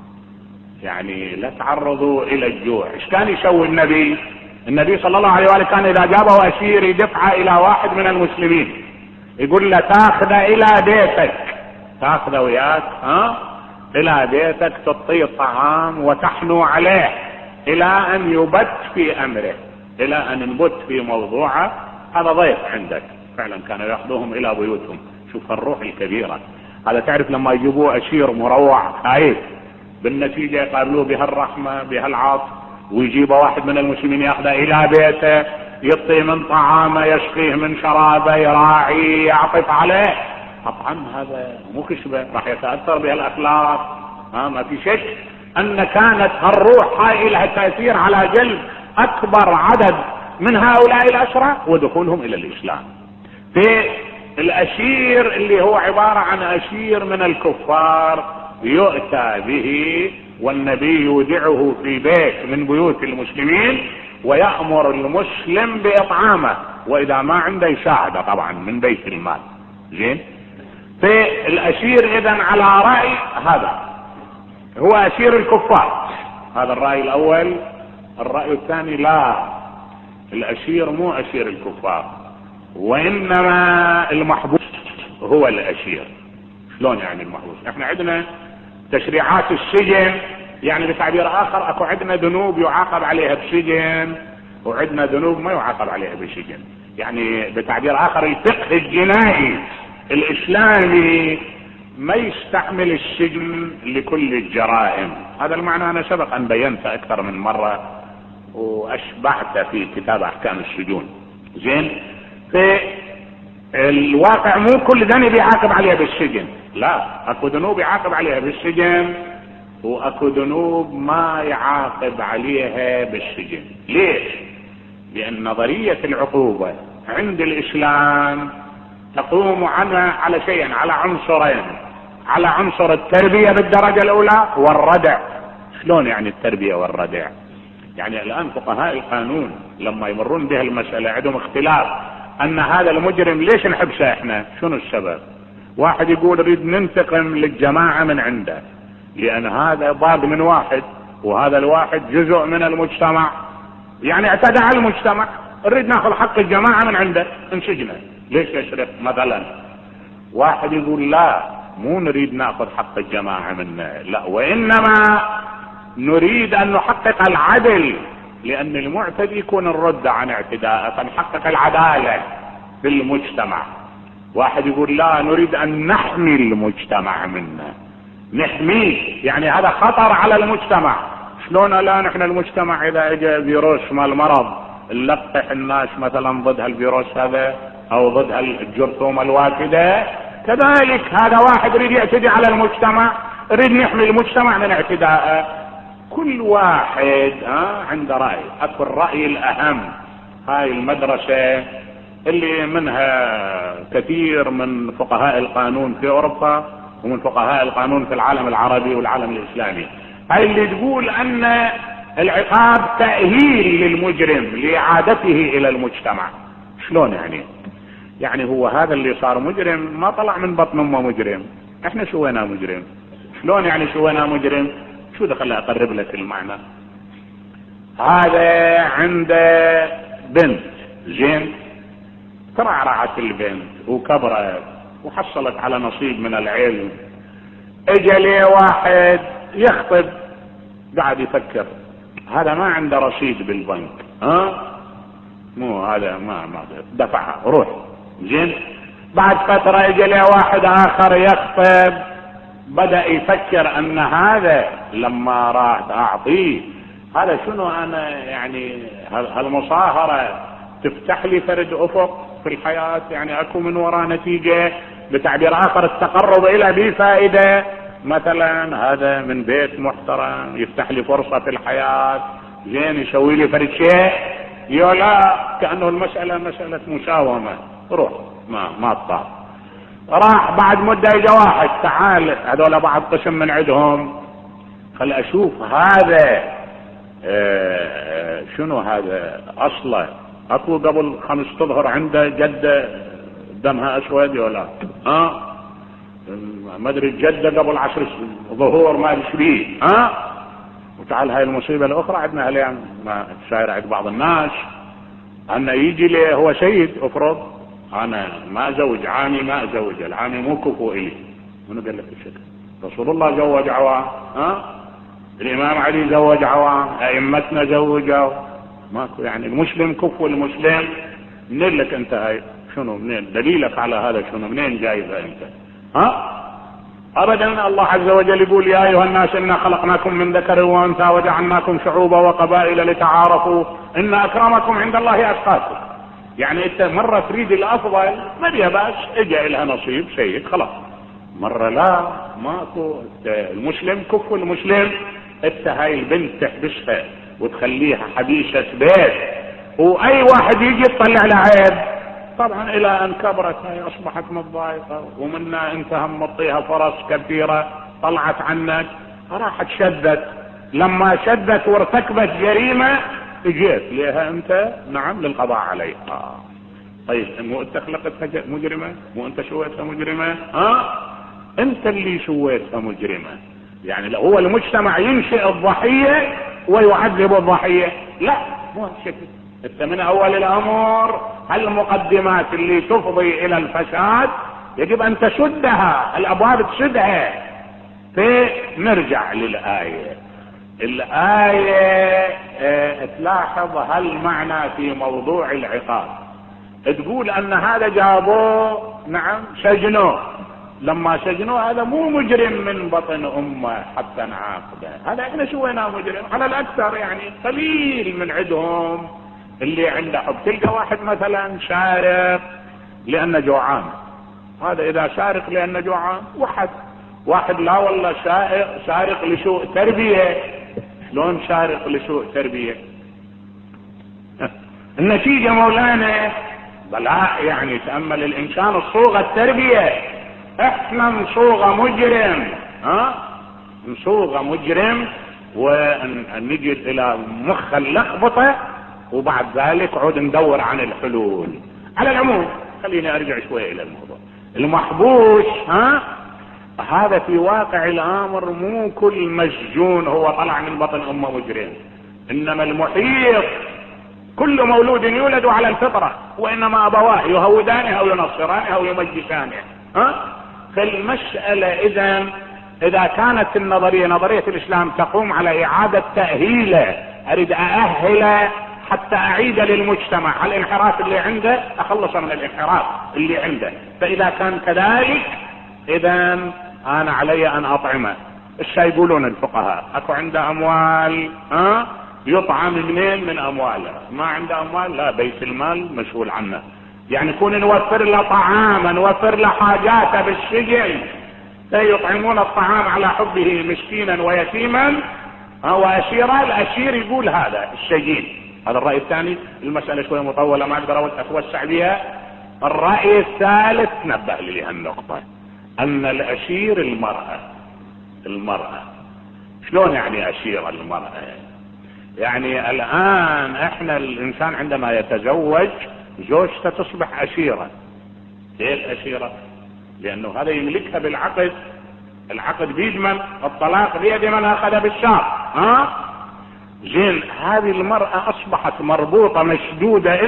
يعني لا تعرضوا الى الجوع. ايش كان يسوي النبي صلى الله عليه وآله؟ كان اذا جابه اشير يدفعه الى واحد من المسلمين يقول له تاخذه الى بيتك، تاخذه وياك الى بيتك تعطيه الطعام وتحنو عليه الى ان يبت في امره، الى ان نبت في موضوعه، هذا ضيف عندك. فعلا كانوا ياخذوهم الى بيوتهم. شوف الروح الكبيرة هذا. تعرف لما يجيبوه اشير مروع خايف، بالنتيجة يقابلوه بهالرحمة بهالعطف، ويجيبه واحد من المسلمين ياخذه الى بيته، يعطيه من طعامه، يسقيه من شرابه، يراعيه، يعطف عليه. طبعا هذا مو كشبه، راح يتأثر بهالاخلاق. ما في شك ان كانت هالروح هاي لها تأثير على جلب اكبر عدد من هؤلاء الأسرى ودخولهم الى الاسلام. في الاشير اللي هو عبارة عن اشير من الكفار يؤتى به، والنبي يودعه في بيت من بيوت المسلمين ويأمر المسلم بإطعامه، واذا ما عنده يساعده طبعا من بيت المال. زين. في الاشير اذن على رأي هذا هو اشير الكفار، هذا الرأي الاول. الرأي الثاني لا، الاشير مو اشير الكفار، وانما المحبوس هو الاشير. شلون يعني المحبوس؟ احنا عندنا تشريعات السجن، يعني بتعبير اخر اكو عندنا ذنوب يعاقب عليها بسجن، وعندنا ذنوب ما يعاقب عليها بسجن. يعني بتعبير اخر الفقه الجنائي الاسلامي ما يستحمل السجن لكل الجرائم. هذا المعنى انا سبق ان بينت اكثر من مرة واشبعت في كتاب احكام السجون. زين. في الواقع مو كل ذنب يعاقب عليها بالسجن، لا، اكو ذنوب يعاقب عليها بالسجن واكو ذنوب ما يعاقب عليها بالسجن. ليش؟ لان نظرية العقوبة عند الاسلام تقوم على شيئين، على عنصرين. على عنصر التربية بالدرجة الأولى والردع. شلون يعني التربية والردع؟ يعني الآن فقهاء القانون لما يمرون به المسألة عندهم اختلاف أن هذا المجرم ليش نحبسه احنا؟ شنو السبب؟ واحد يقول نريد ننتقم للجماعة من عنده لأن هذا ضاق من واحد، وهذا الواحد جزء من المجتمع، يعني اعتدى على المجتمع، نريد ناخذ حق الجماعة من عنده نسجنه. ليش يسرق مثلا؟ واحد يقول لا، مو نريد ناخذ حق الجماعة منه، لا، وإنما نريد أن نحقق العدل، لأن المعتدي يكون الرد عن اعتداءه، فنحقق العدالة في المجتمع. واحد يقول لا، نريد أن نحمي المجتمع منه، نحميه، يعني هذا خطر على المجتمع. شلون الآن احنا المجتمع إذا اجى فيروس مال مرض نلقح الناس مثلا ضد هالفيروس هذا أو ضد الجرثومة الواكدة، كذلك هذا واحد يريد يعتدي على المجتمع، يريد نحمي المجتمع من اعتداءه. كل واحد عنده رأي. اكو الرأي الأهم، هاي المدرسة اللي منها كثير من فقهاء القانون في أوروبا ومن فقهاء القانون في العالم العربي والعالم الإسلامي، هاي اللي تقول أن العقاب تأهيل للمجرم لإعادته إلى المجتمع. شلون يعني؟ يعني هو هذا اللي صار مجرم ما طلع من بطن أمه مجرم، احنا سوينا مجرم. شلون يعني سوينا مجرم؟ شو دخل أقرب لك المعنى. هذا عنده بنت زين، ترعرعت البنت وكبرت وحصلت على نصيب من العلم، اجى لي واحد يخطب قاعد يفكر هذا ما عنده رصيد بالبنك، مو هذا ما دفعها روح زين. بعد فترة اجى لي واحد اخر يخطب، بدأ يفكر ان هذا لما راح اعطيه هذا شنو انا يعني هالمصاهرة تفتح لي فرد افق في الحياة، يعني اكو من وراء نتيجة، بتعبير اخر التقرب الى به فائدة، مثلا هذا من بيت محترم يفتح لي فرصة في الحياة زين، يسوي لي فرد شيء، يلا كأنه المسألة مسألة مساومة، روح ما اطلع. راح بعد مدة اجى واحد تعال هذول بعض قسم من عندهم، خل اشوف هذا شنو هذا اصله، اكو قبل 5 اشهر عنده جدة دمها اسود ولا ما ادري الجدة قبل 10 ظهور ما بيه وتعال هاي المصيبة الاخرى عندنا اليوم ما صاير عند بعض الناس ان يجي لي هو سيد افرض انا ما ازوج عامي، ما ازوج العامي مو كفو الي، منو قال لك الشكل؟ رسول الله زوج عوام، الامام علي زوج عوام، ائمتنا زوجوا، ماكو يعني المسلم كفو المسلم. منين لك انت هاي؟ شنو منين دليلك على هذا؟ شنو منين جايبها انت؟ ابدا. الله عز وجل يقول يا ايها الناس انا خلقناكم من ذكر وانثى وجعلناكم شعوبا وقبائل لتعارفوا ان اكرمكم عند الله اتقاكم. يعني انت مرة تريد الافضل ما بيها باس، اجى لها نصيب سيد خلاص، مرة لا ماكو. المسلم كفو المسلم، انت هاي البنت تحبسها وتخليها حبيسة بيت، واي واحد يجي يطلع لها عيب، طبعا الى ان كبرت هاي اصبحت متضايقة، ومنا انت هم مطيها فرص كثيرة طلعت عنك، راحت شدت، لما شدت وارتكبت جريمة اجيت ليها انت نعم للقضاء عليها. طيب مو انت خلقتها مجرمة؟ مو انت سويتها مجرمة؟ انت اللي سويتها مجرمة. يعني لو هو المجتمع ينشئ الضحية ويعذب الضحية، لا مو هالشكل. انت من اول الامر هالمقدمات اللي تفضي الى الفساد يجب ان تسدها، الابواب تسدها. فنرجع للآية. الآية تلاحظ هالمعنى في موضوع العقاب، تقول ان هذا جابوه نعم سجنوه، لما سجنوه هذا مو مجرم من بطن امه حتى نعاقبه، هذا احنا سويناه مجرم على الاكثر. يعني قليل من عندهم اللي عنده حب. تلقى واحد مثلا سارق لانه جوعان، هذا اذا سارق لانه جوعان واحد لا والله سارق لسوء تربية. شلون سارق لسوء تربية؟ النتيجة مولانا بلاء. يعني تأمل الانسان الصوغة التربية، احنا نصوغ مجرم، نصوغ مجرم ونجد الى مخ اللخبطة، وبعد ذلك عود ندور عن الحلول. على العموم خليني ارجع شوية الى الموضوع. المحبوس هذا في واقع الامر مو كل مسجون هو طلع من بطن امه مجرم، انما المحيط كل مولود يولد على الفطرة، وانما ابواه يهودانه او ينصرانه او يمجسانه. فالمسألة اذا كانت النظرية نظرية الاسلام تقوم على اعادة تأهيله، اريد اأهله حتى اعيد للمجتمع الانحراف اللي عنده، اخلص من الانحراف اللي عنده. فاذا كان كذلك اذا انا علي ان اطعمه. ايش يقولون الفقهاء؟ اكو عنده اموال يطعم منين؟ من امواله. ما عنده اموال لا، بيت المال مسؤول عنه. يعني كون نوفر له طعام، نوفر له حاجاته بالسجن، فيطعمون الطعام على حبه مسكينا ويتيما واسيرا. الاسير يقول هذا السجين. هذا الرأي الثاني. المسألة شوية مطولة ما اقدر اتوسع بها. الرأي الثالث نبه لي هالنقطة، ان الاسير المرأة. شلون يعني اسير المرأة؟ يعني الان احنا الانسان عندما يتزوج زوجته تصبح اسيرة. ليش اسيرة؟ لانه هذا يملكها بالعقد. العقد بيد من؟ الطلاق بيد من اخذ بالشهر. زين، هذه المرأة اصبحت مربوطة مشدودة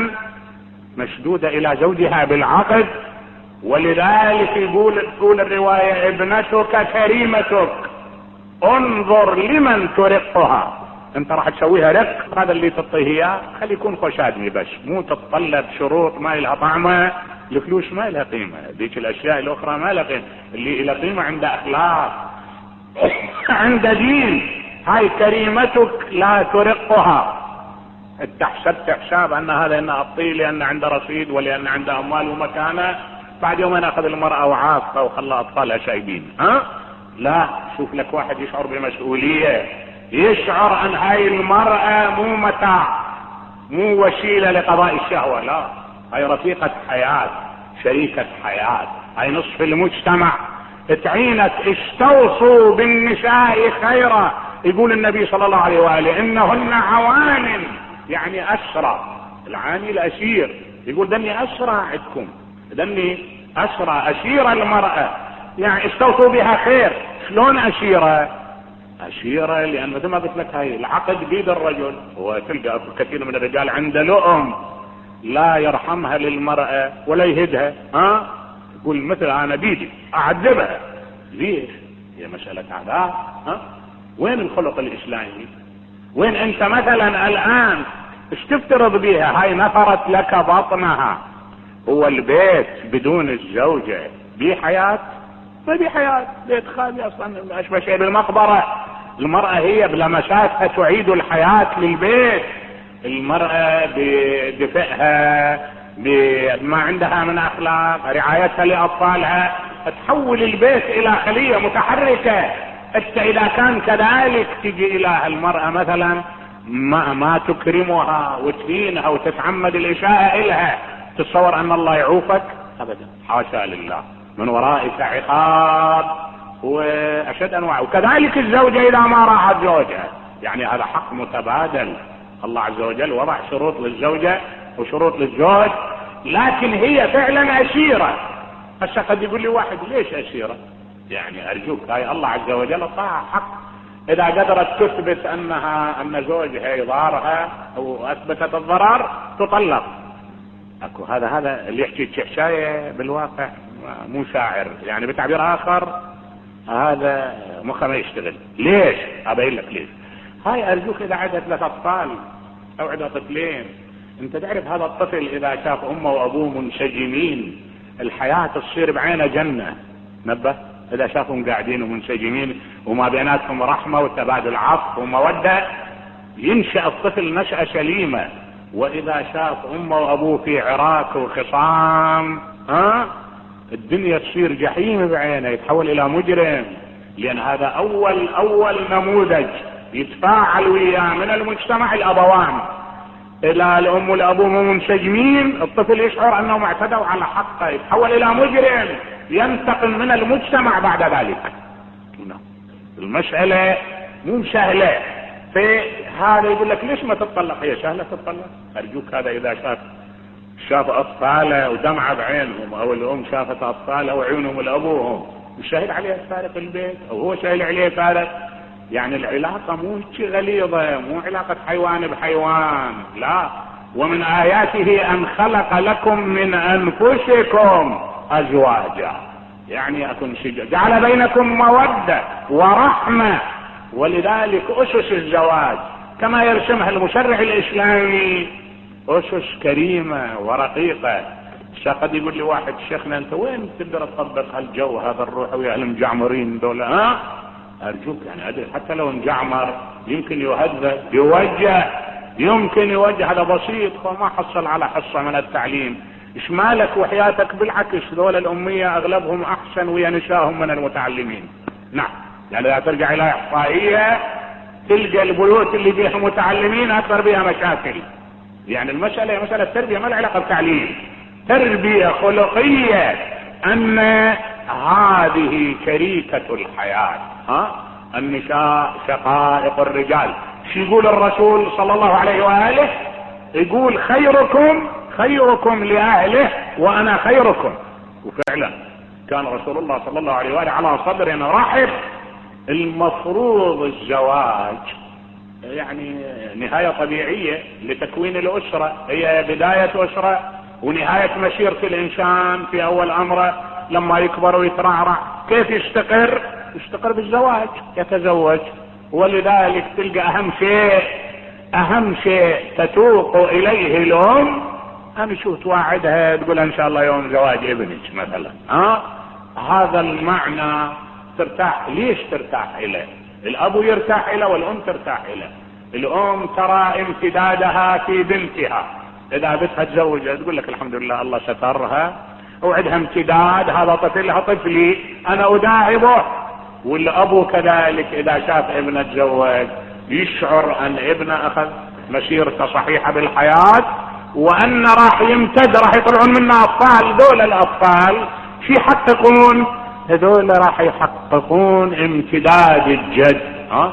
مشدودة الى زوجها بالعقد. ولذلك تقول الرواية ابنتك كريمتك، انظر لمن ترقها. انت راح تسويها رق، هذا اللي تعطيه اياه خلي يكون خشادني بس، مو تتطلب شروط ما لها طعمه. الفلوس ما لها قيمة، ذيك الاشياء الاخرى ما لها قيمة. اللي لها قيمة عنده اخلاق عنده دين. هاي كريمتك لا ترقها. انت حسبت حساب ان هذا انه اعطيه لان عنده رصيد ولان عنده اموال ومكانه، بعد يومين اخذ المرأة وعاقة وخلى اطفالها شايبين. لا، شوف لك واحد يشعر بمسؤولية، يشعر ان هاي المرأة مو متاع، مو وسيلة لقضاء الشهوة، لا، هاي رفيقة حياة، شريكة حياة، هاي نصف المجتمع. تعينك. استوصوا بالنساء خيرا. يقول النبي صلى الله عليه وآله انهن عوان، يعني اسرى. العاني الاسير. يقول دني اسرى عندكم، دني اسرى، اسيرة المرأة، يعني استوصوا بها خير. شلون اسيرة؟ اسيرة لان مثل ما قلت لك هاي العقد بيد الرجل، وتلقى كثير من الرجال عنده لؤم لا يرحمها للمرأة ولا يهدها. يقول مثل انا بيدي اعذبها. ليش؟ هي مسألة عذاب. وين الخلق الاسلامي؟ وين انت مثلا الان ايش تفترض بيها؟ هاي نفرت لك بطنها. هو البيت بدون الزوجة بيه حياة؟ ما بيه حياة. بيت خالي اصلا اشبه شيء بالمقبرة. المرأة هي بلمساتها تعيد الحياة للبيت. المرأة بدفئها، بما عندها من اخلاق، رعايتها لاطفالها، تحول البيت الى خلية متحركة. انت اذا كان كذلك تجي الى المرأة مثلا ما تكرمها وتهينها وتتعمد الاساءة الها، تتصور ان الله يعوفك؟ ابدا، حاشا لله، من ورائك عقاب واشد انواع. وكذلك الزوجة اذا ما راعت زوجها، يعني هذا حق متبادل. الله عز وجل وضع شروط للزوجة وشروط للزوج، لكن هي فعلا اسيرة. هسه قد يقول لي واحد ليش اسيرة؟ يعني ارجوك، هاي الله عز وجل اعطاها حق. اذا قدرت تثبت ان زوجها يضارها او اثبتت الضرر تطلق. اكو هذا اللي يحكي الشحشاية بالواقع مو شاعر، يعني بتعبير اخر هذا مخه ما يشتغل. ليش؟ ابين لك ليش. هاي ارجوك اذا عدت لك اطفال او عندها طفلين، انت تعرف هذا الطفل اذا شاف امه وابوه منسجمين الحياة تصير بعينه جنة. نبه، اذا شافهم قاعدين ومنسجمين وما بيناتهم رحمة وتبادل عطف ومودة، ينشأ الطفل نشأة سليمة. واذا شاف امه وابوه في عراك وخصام، الدنيا تصير جحيم بعينه، يتحول الى مجرم. لان هذا اول نموذج يتفاعل وياه من المجتمع الابوان. إلى الأم والأبو منسجمين، الطفل يشعر أنهم اعتدوا على حقه، يتحول إلى مجرم ينتقم من المجتمع بعد ذلك. المسألة مو سهلة. في هذا يقول لك ليش ما تتطلق؟ هي سهلة تتطلق؟ أرجوك هذا إذا شاف أطفاله ودمعة بعينهم، أو الأم شافت أطفاله وعيونهم ولأبوهم، وشاهد عليه فارق البيت، أو هو شاهد عليه فارق. يعني العلاقة مو غليظة، مو علاقة حيوان بحيوان، لا. ومن آياته أن خلق لكم من أنفسكم أزواجا، يعني أكون جعل بينكم مودة ورحمة. ولذلك أسس الزواج كما يرسمها المشرع الإسلامي أسس كريمة ورقيقة. قد يقول لي واحد شيخنا أنت وين تقدر تطبق هالجو هذا الروح ويا المجعمرين دول؟ أرجوك يعني أدري حتى لو انجعمر يمكن يهذب يوجه، يمكن يوجه، هذا بسيط، وما حصل على حصة من التعليم. إيش مالك وحياتك؟ بالعكس ذول الأمية أغلبهم أحسن ويا نساهم من المتعلمين. نعم، يعني إذا ترجع إلى إحصائية تلقى البيوت اللي فيها متعلمين أكثر بها مشاكل. يعني المسألة مسألة تربية، ما لها علاقة بتعليم، تربية خلقية، أن هذه شريكة الحياة. النساء شقائق الرجال. شو يقول الرسول صلى الله عليه وآله؟ يقول خيركم لأهله وأنا خيركم. وفعلا كان رسول الله صلى الله عليه وآله على صدر رحب. المفروض الزواج يعني نهاية طبيعية لتكوين الأسرة، هي بداية أسرة ونهاية مسيرة الإنسان في أول أمره لما يكبر ويترعرع. كيف يستقر بالزواج، يتزوج. ولذلك تلقى أهم شيء تتوق إليه الأم أن شو تواعدها تقول إن شاء الله يوم زواج ابنك مثلا. هذا المعنى ترتاح. ليش ترتاح إليه؟ الأب يرتاح إليه والأم ترتاح إليه. الأم ترى امتدادها في بنتها، إذا بنتها تزوجها تقول لك الحمد لله الله سترها وعدها امتداد، هذا طفلها طفلي أنا أداعبه. والأب كذلك إذا شاف ابنه تزوج يشعر أن ابنه أخذ مسيرته صحيحة بالحياة، وأن راح يمتد، راح يطلعون منه أطفال. دول الأطفال شي يحققون؟ هذول راح يحققون امتداد الجد،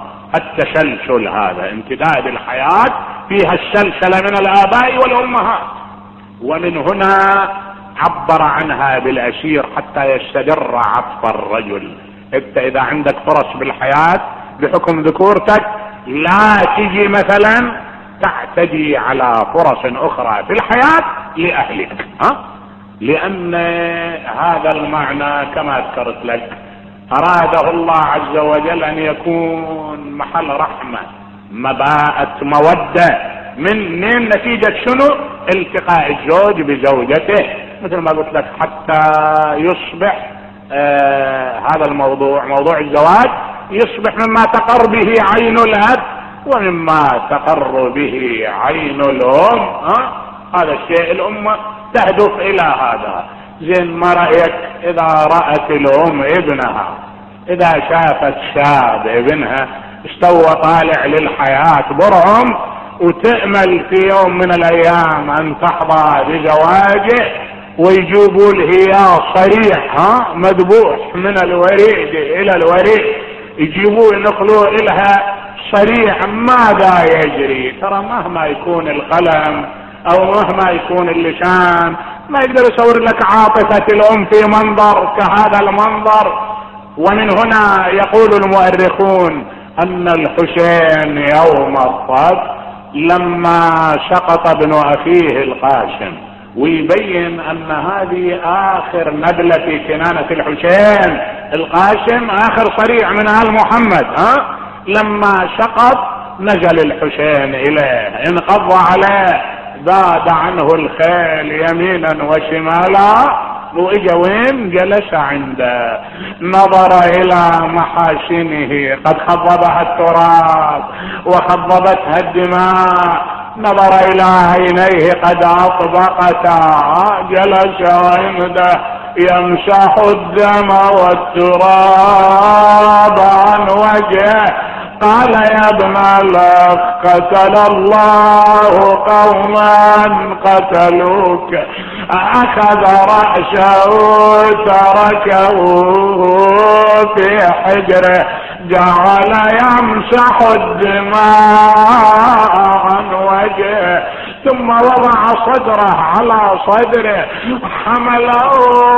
التسلسل، هذا امتداد الحياة فيها السلسلة من الآباء والأمهات. ومن هنا عبر عنها بالأسير حتى يستدر عطف الرجل. انت اذا عندك فرص بالحياة بحكم ذكورتك لا تجي مثلا تعتدي على فرص اخرى في الحياة لأهلك، لأن هذا المعنى كما ذكرت لك أراده الله عز وجل أن يكون محل رحمة، مباءة مودة. من نتيجة شنو؟ التقاء الزوج بزوجته، مثل ما قلت لك، حتى يصبح هذا الموضوع، موضوع الزواج، يصبح مما تقر به عين الأب ومما تقر به عين الأم. هذا الشيء الأمة تهدف إلى هذا. زين، ما رأيك إذا رأت الأم ابنها، إذا شافت شاب ابنها استوى طالع للحياة برعم وتأمل في يوم من الأيام أن تحظى بزواجه، ويجيبوا الهياء صريح مذبوح من الوريد إلى الوريد، يجيبوه ينقلوه إلها صريح، ماذا يجري؟ ترى مهما يكون القلم أو مهما يكون اللسان ما يقدر يصور لك عاطفة الأم في منظر كهذا المنظر. ومن هنا يقول المؤرخون أن الحسين يوم الصف لما سقط ابن أخيه القاسم، ويبين أن هذه آخر نبلة في كنانة الحسين، القاسم آخر صريع من آل محمد. لما سقط نزل الحسين إليه، انقض عليه، زاد عنه الخيل يمينا وشمالا، وإجا وين؟ جلس عنده، نظر إلى محاسنه قد خضبها التراب وخضبتها الدماء، نظر إلى عينيه قد أطبقتا، جلس عنده يمسح الدم والتراب عن وجهه، قال يا ابن الأخ قتل الله قوما قتلوك. أخذ رأسه تركه في حجره جعل يمسح الدماء عن وجهه ثم وضع صدره على صدره حمله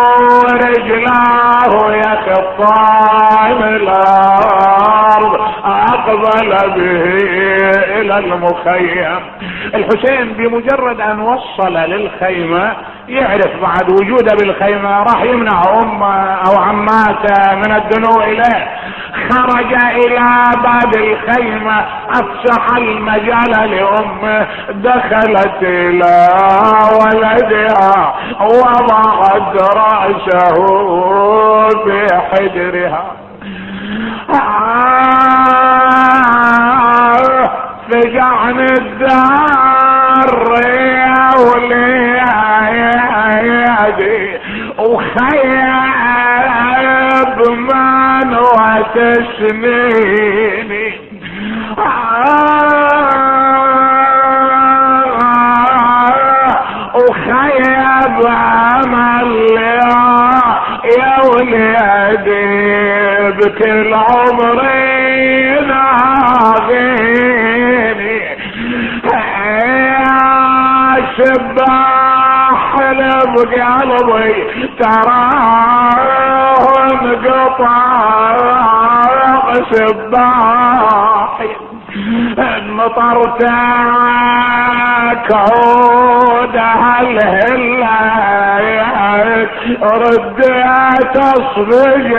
رجلاه يخطان الأرض أقبل به إلى المخيم. الحسين بمجرد أن وصل للخيمة يعرف بعد وجوده بالخيمة راح يمنع أمه أو عماته من الدنو إليه. خرج إلى باب الخيمة أفسح المجال لأمه دخلت إلى ولدها وضعت رأسه في حجرها. فجعن الدار يا وليدي وخيب من وتسنيني وخيب عمل يا وليدي بكل عمري ناغيني يا سباح بقلبي تراه انقطع سباحي مطرتك عودها الهلاك رديت اصبج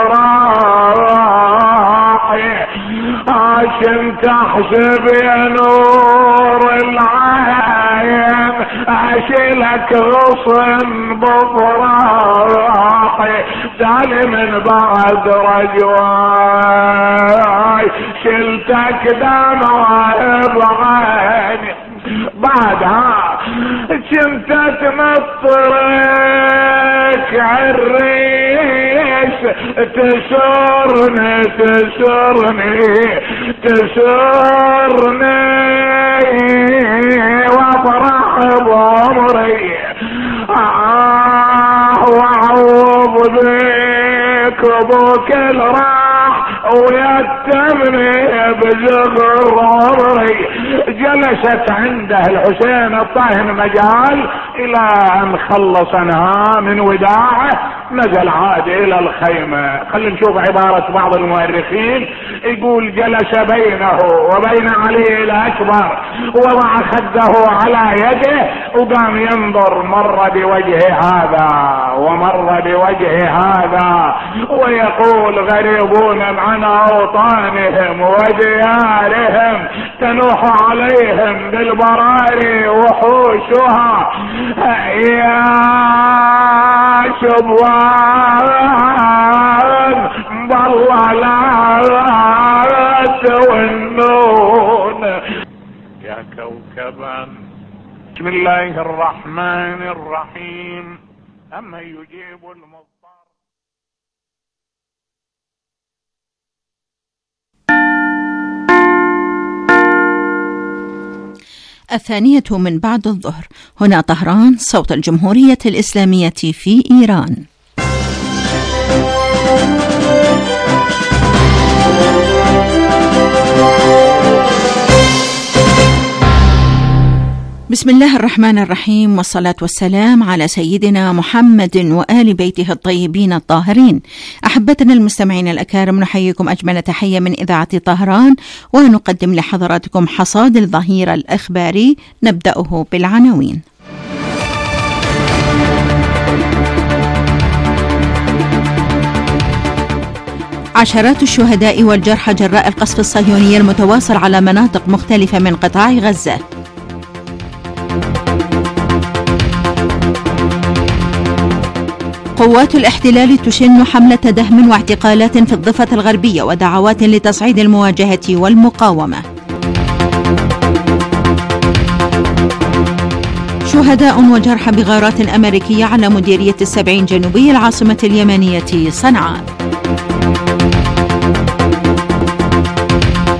براحي عشان تحسب يا نور العين اشيلك غصن بفراحي تعالي من بعد رجواي شلتك دمعة بعيني بعدها كنت تمطرك عالريش تسرني وافرح بعمري وعوض بيك بكل راح ويتمني بزغر عمري. جلست عنده الحسين الطاهن مجال الى ان خلص انها من وداعه نزل عاد الى الخيمه. خلينا نشوف عباره بعض المؤرخين يقول جلس بينه وبين علي الاكبر ووضع خده على يده وقام ينظر مر بوجه هذا ومر بوجه هذا ويقول غريبون عن اوطانهم وديارهم تنوح عليهم بالبراري وحوشها يا شبوان ضلالات والنون يا كوكبا. بسم الله الرحمن الرحيم. أما يجيب المضطر. الثانية من بعد الظهر. هنا طهران، صوت الجمهورية الإسلامية في إيران. بسم الله الرحمن الرحيم، والصلاة والسلام على سيدنا محمد وآل بيته الطيبين الطاهرين. أحبتنا المستمعين الأكارم، نحييكم أجمل تحية من إذاعة طهران، ونقدم لحضراتكم حصاد الظهير الإخباري. نبدأه بالعناوين. عشرات الشهداء والجرحى جراء القصف الصهيوني المتواصل على مناطق مختلفة من قطاع غزة. قوات الاحتلال تشن حملة دهم واعتقالات في الضفة الغربية ودعوات لتصعيد المواجهة والمقاومة. شهداء وجرحى بغارات أمريكية على مديرية 70 جنوبي العاصمة اليمنية صنعاء.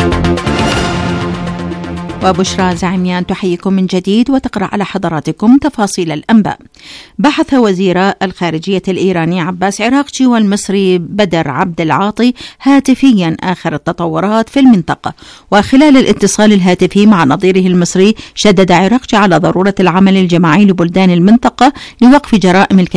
وبشرى زعيميان تحييكم من جديد وتقرأ على حضراتكم تفاصيل الأنباء. بحث وزير الخارجية الإيراني عباس عراقجي والمصري بدر عبد العاطي هاتفيا آخر التطورات في المنطقة، وخلال الاتصال الهاتفي مع نظيره المصري شدد عراقجي على ضرورة العمل الجماعي لبلدان المنطقة لوقف جرائم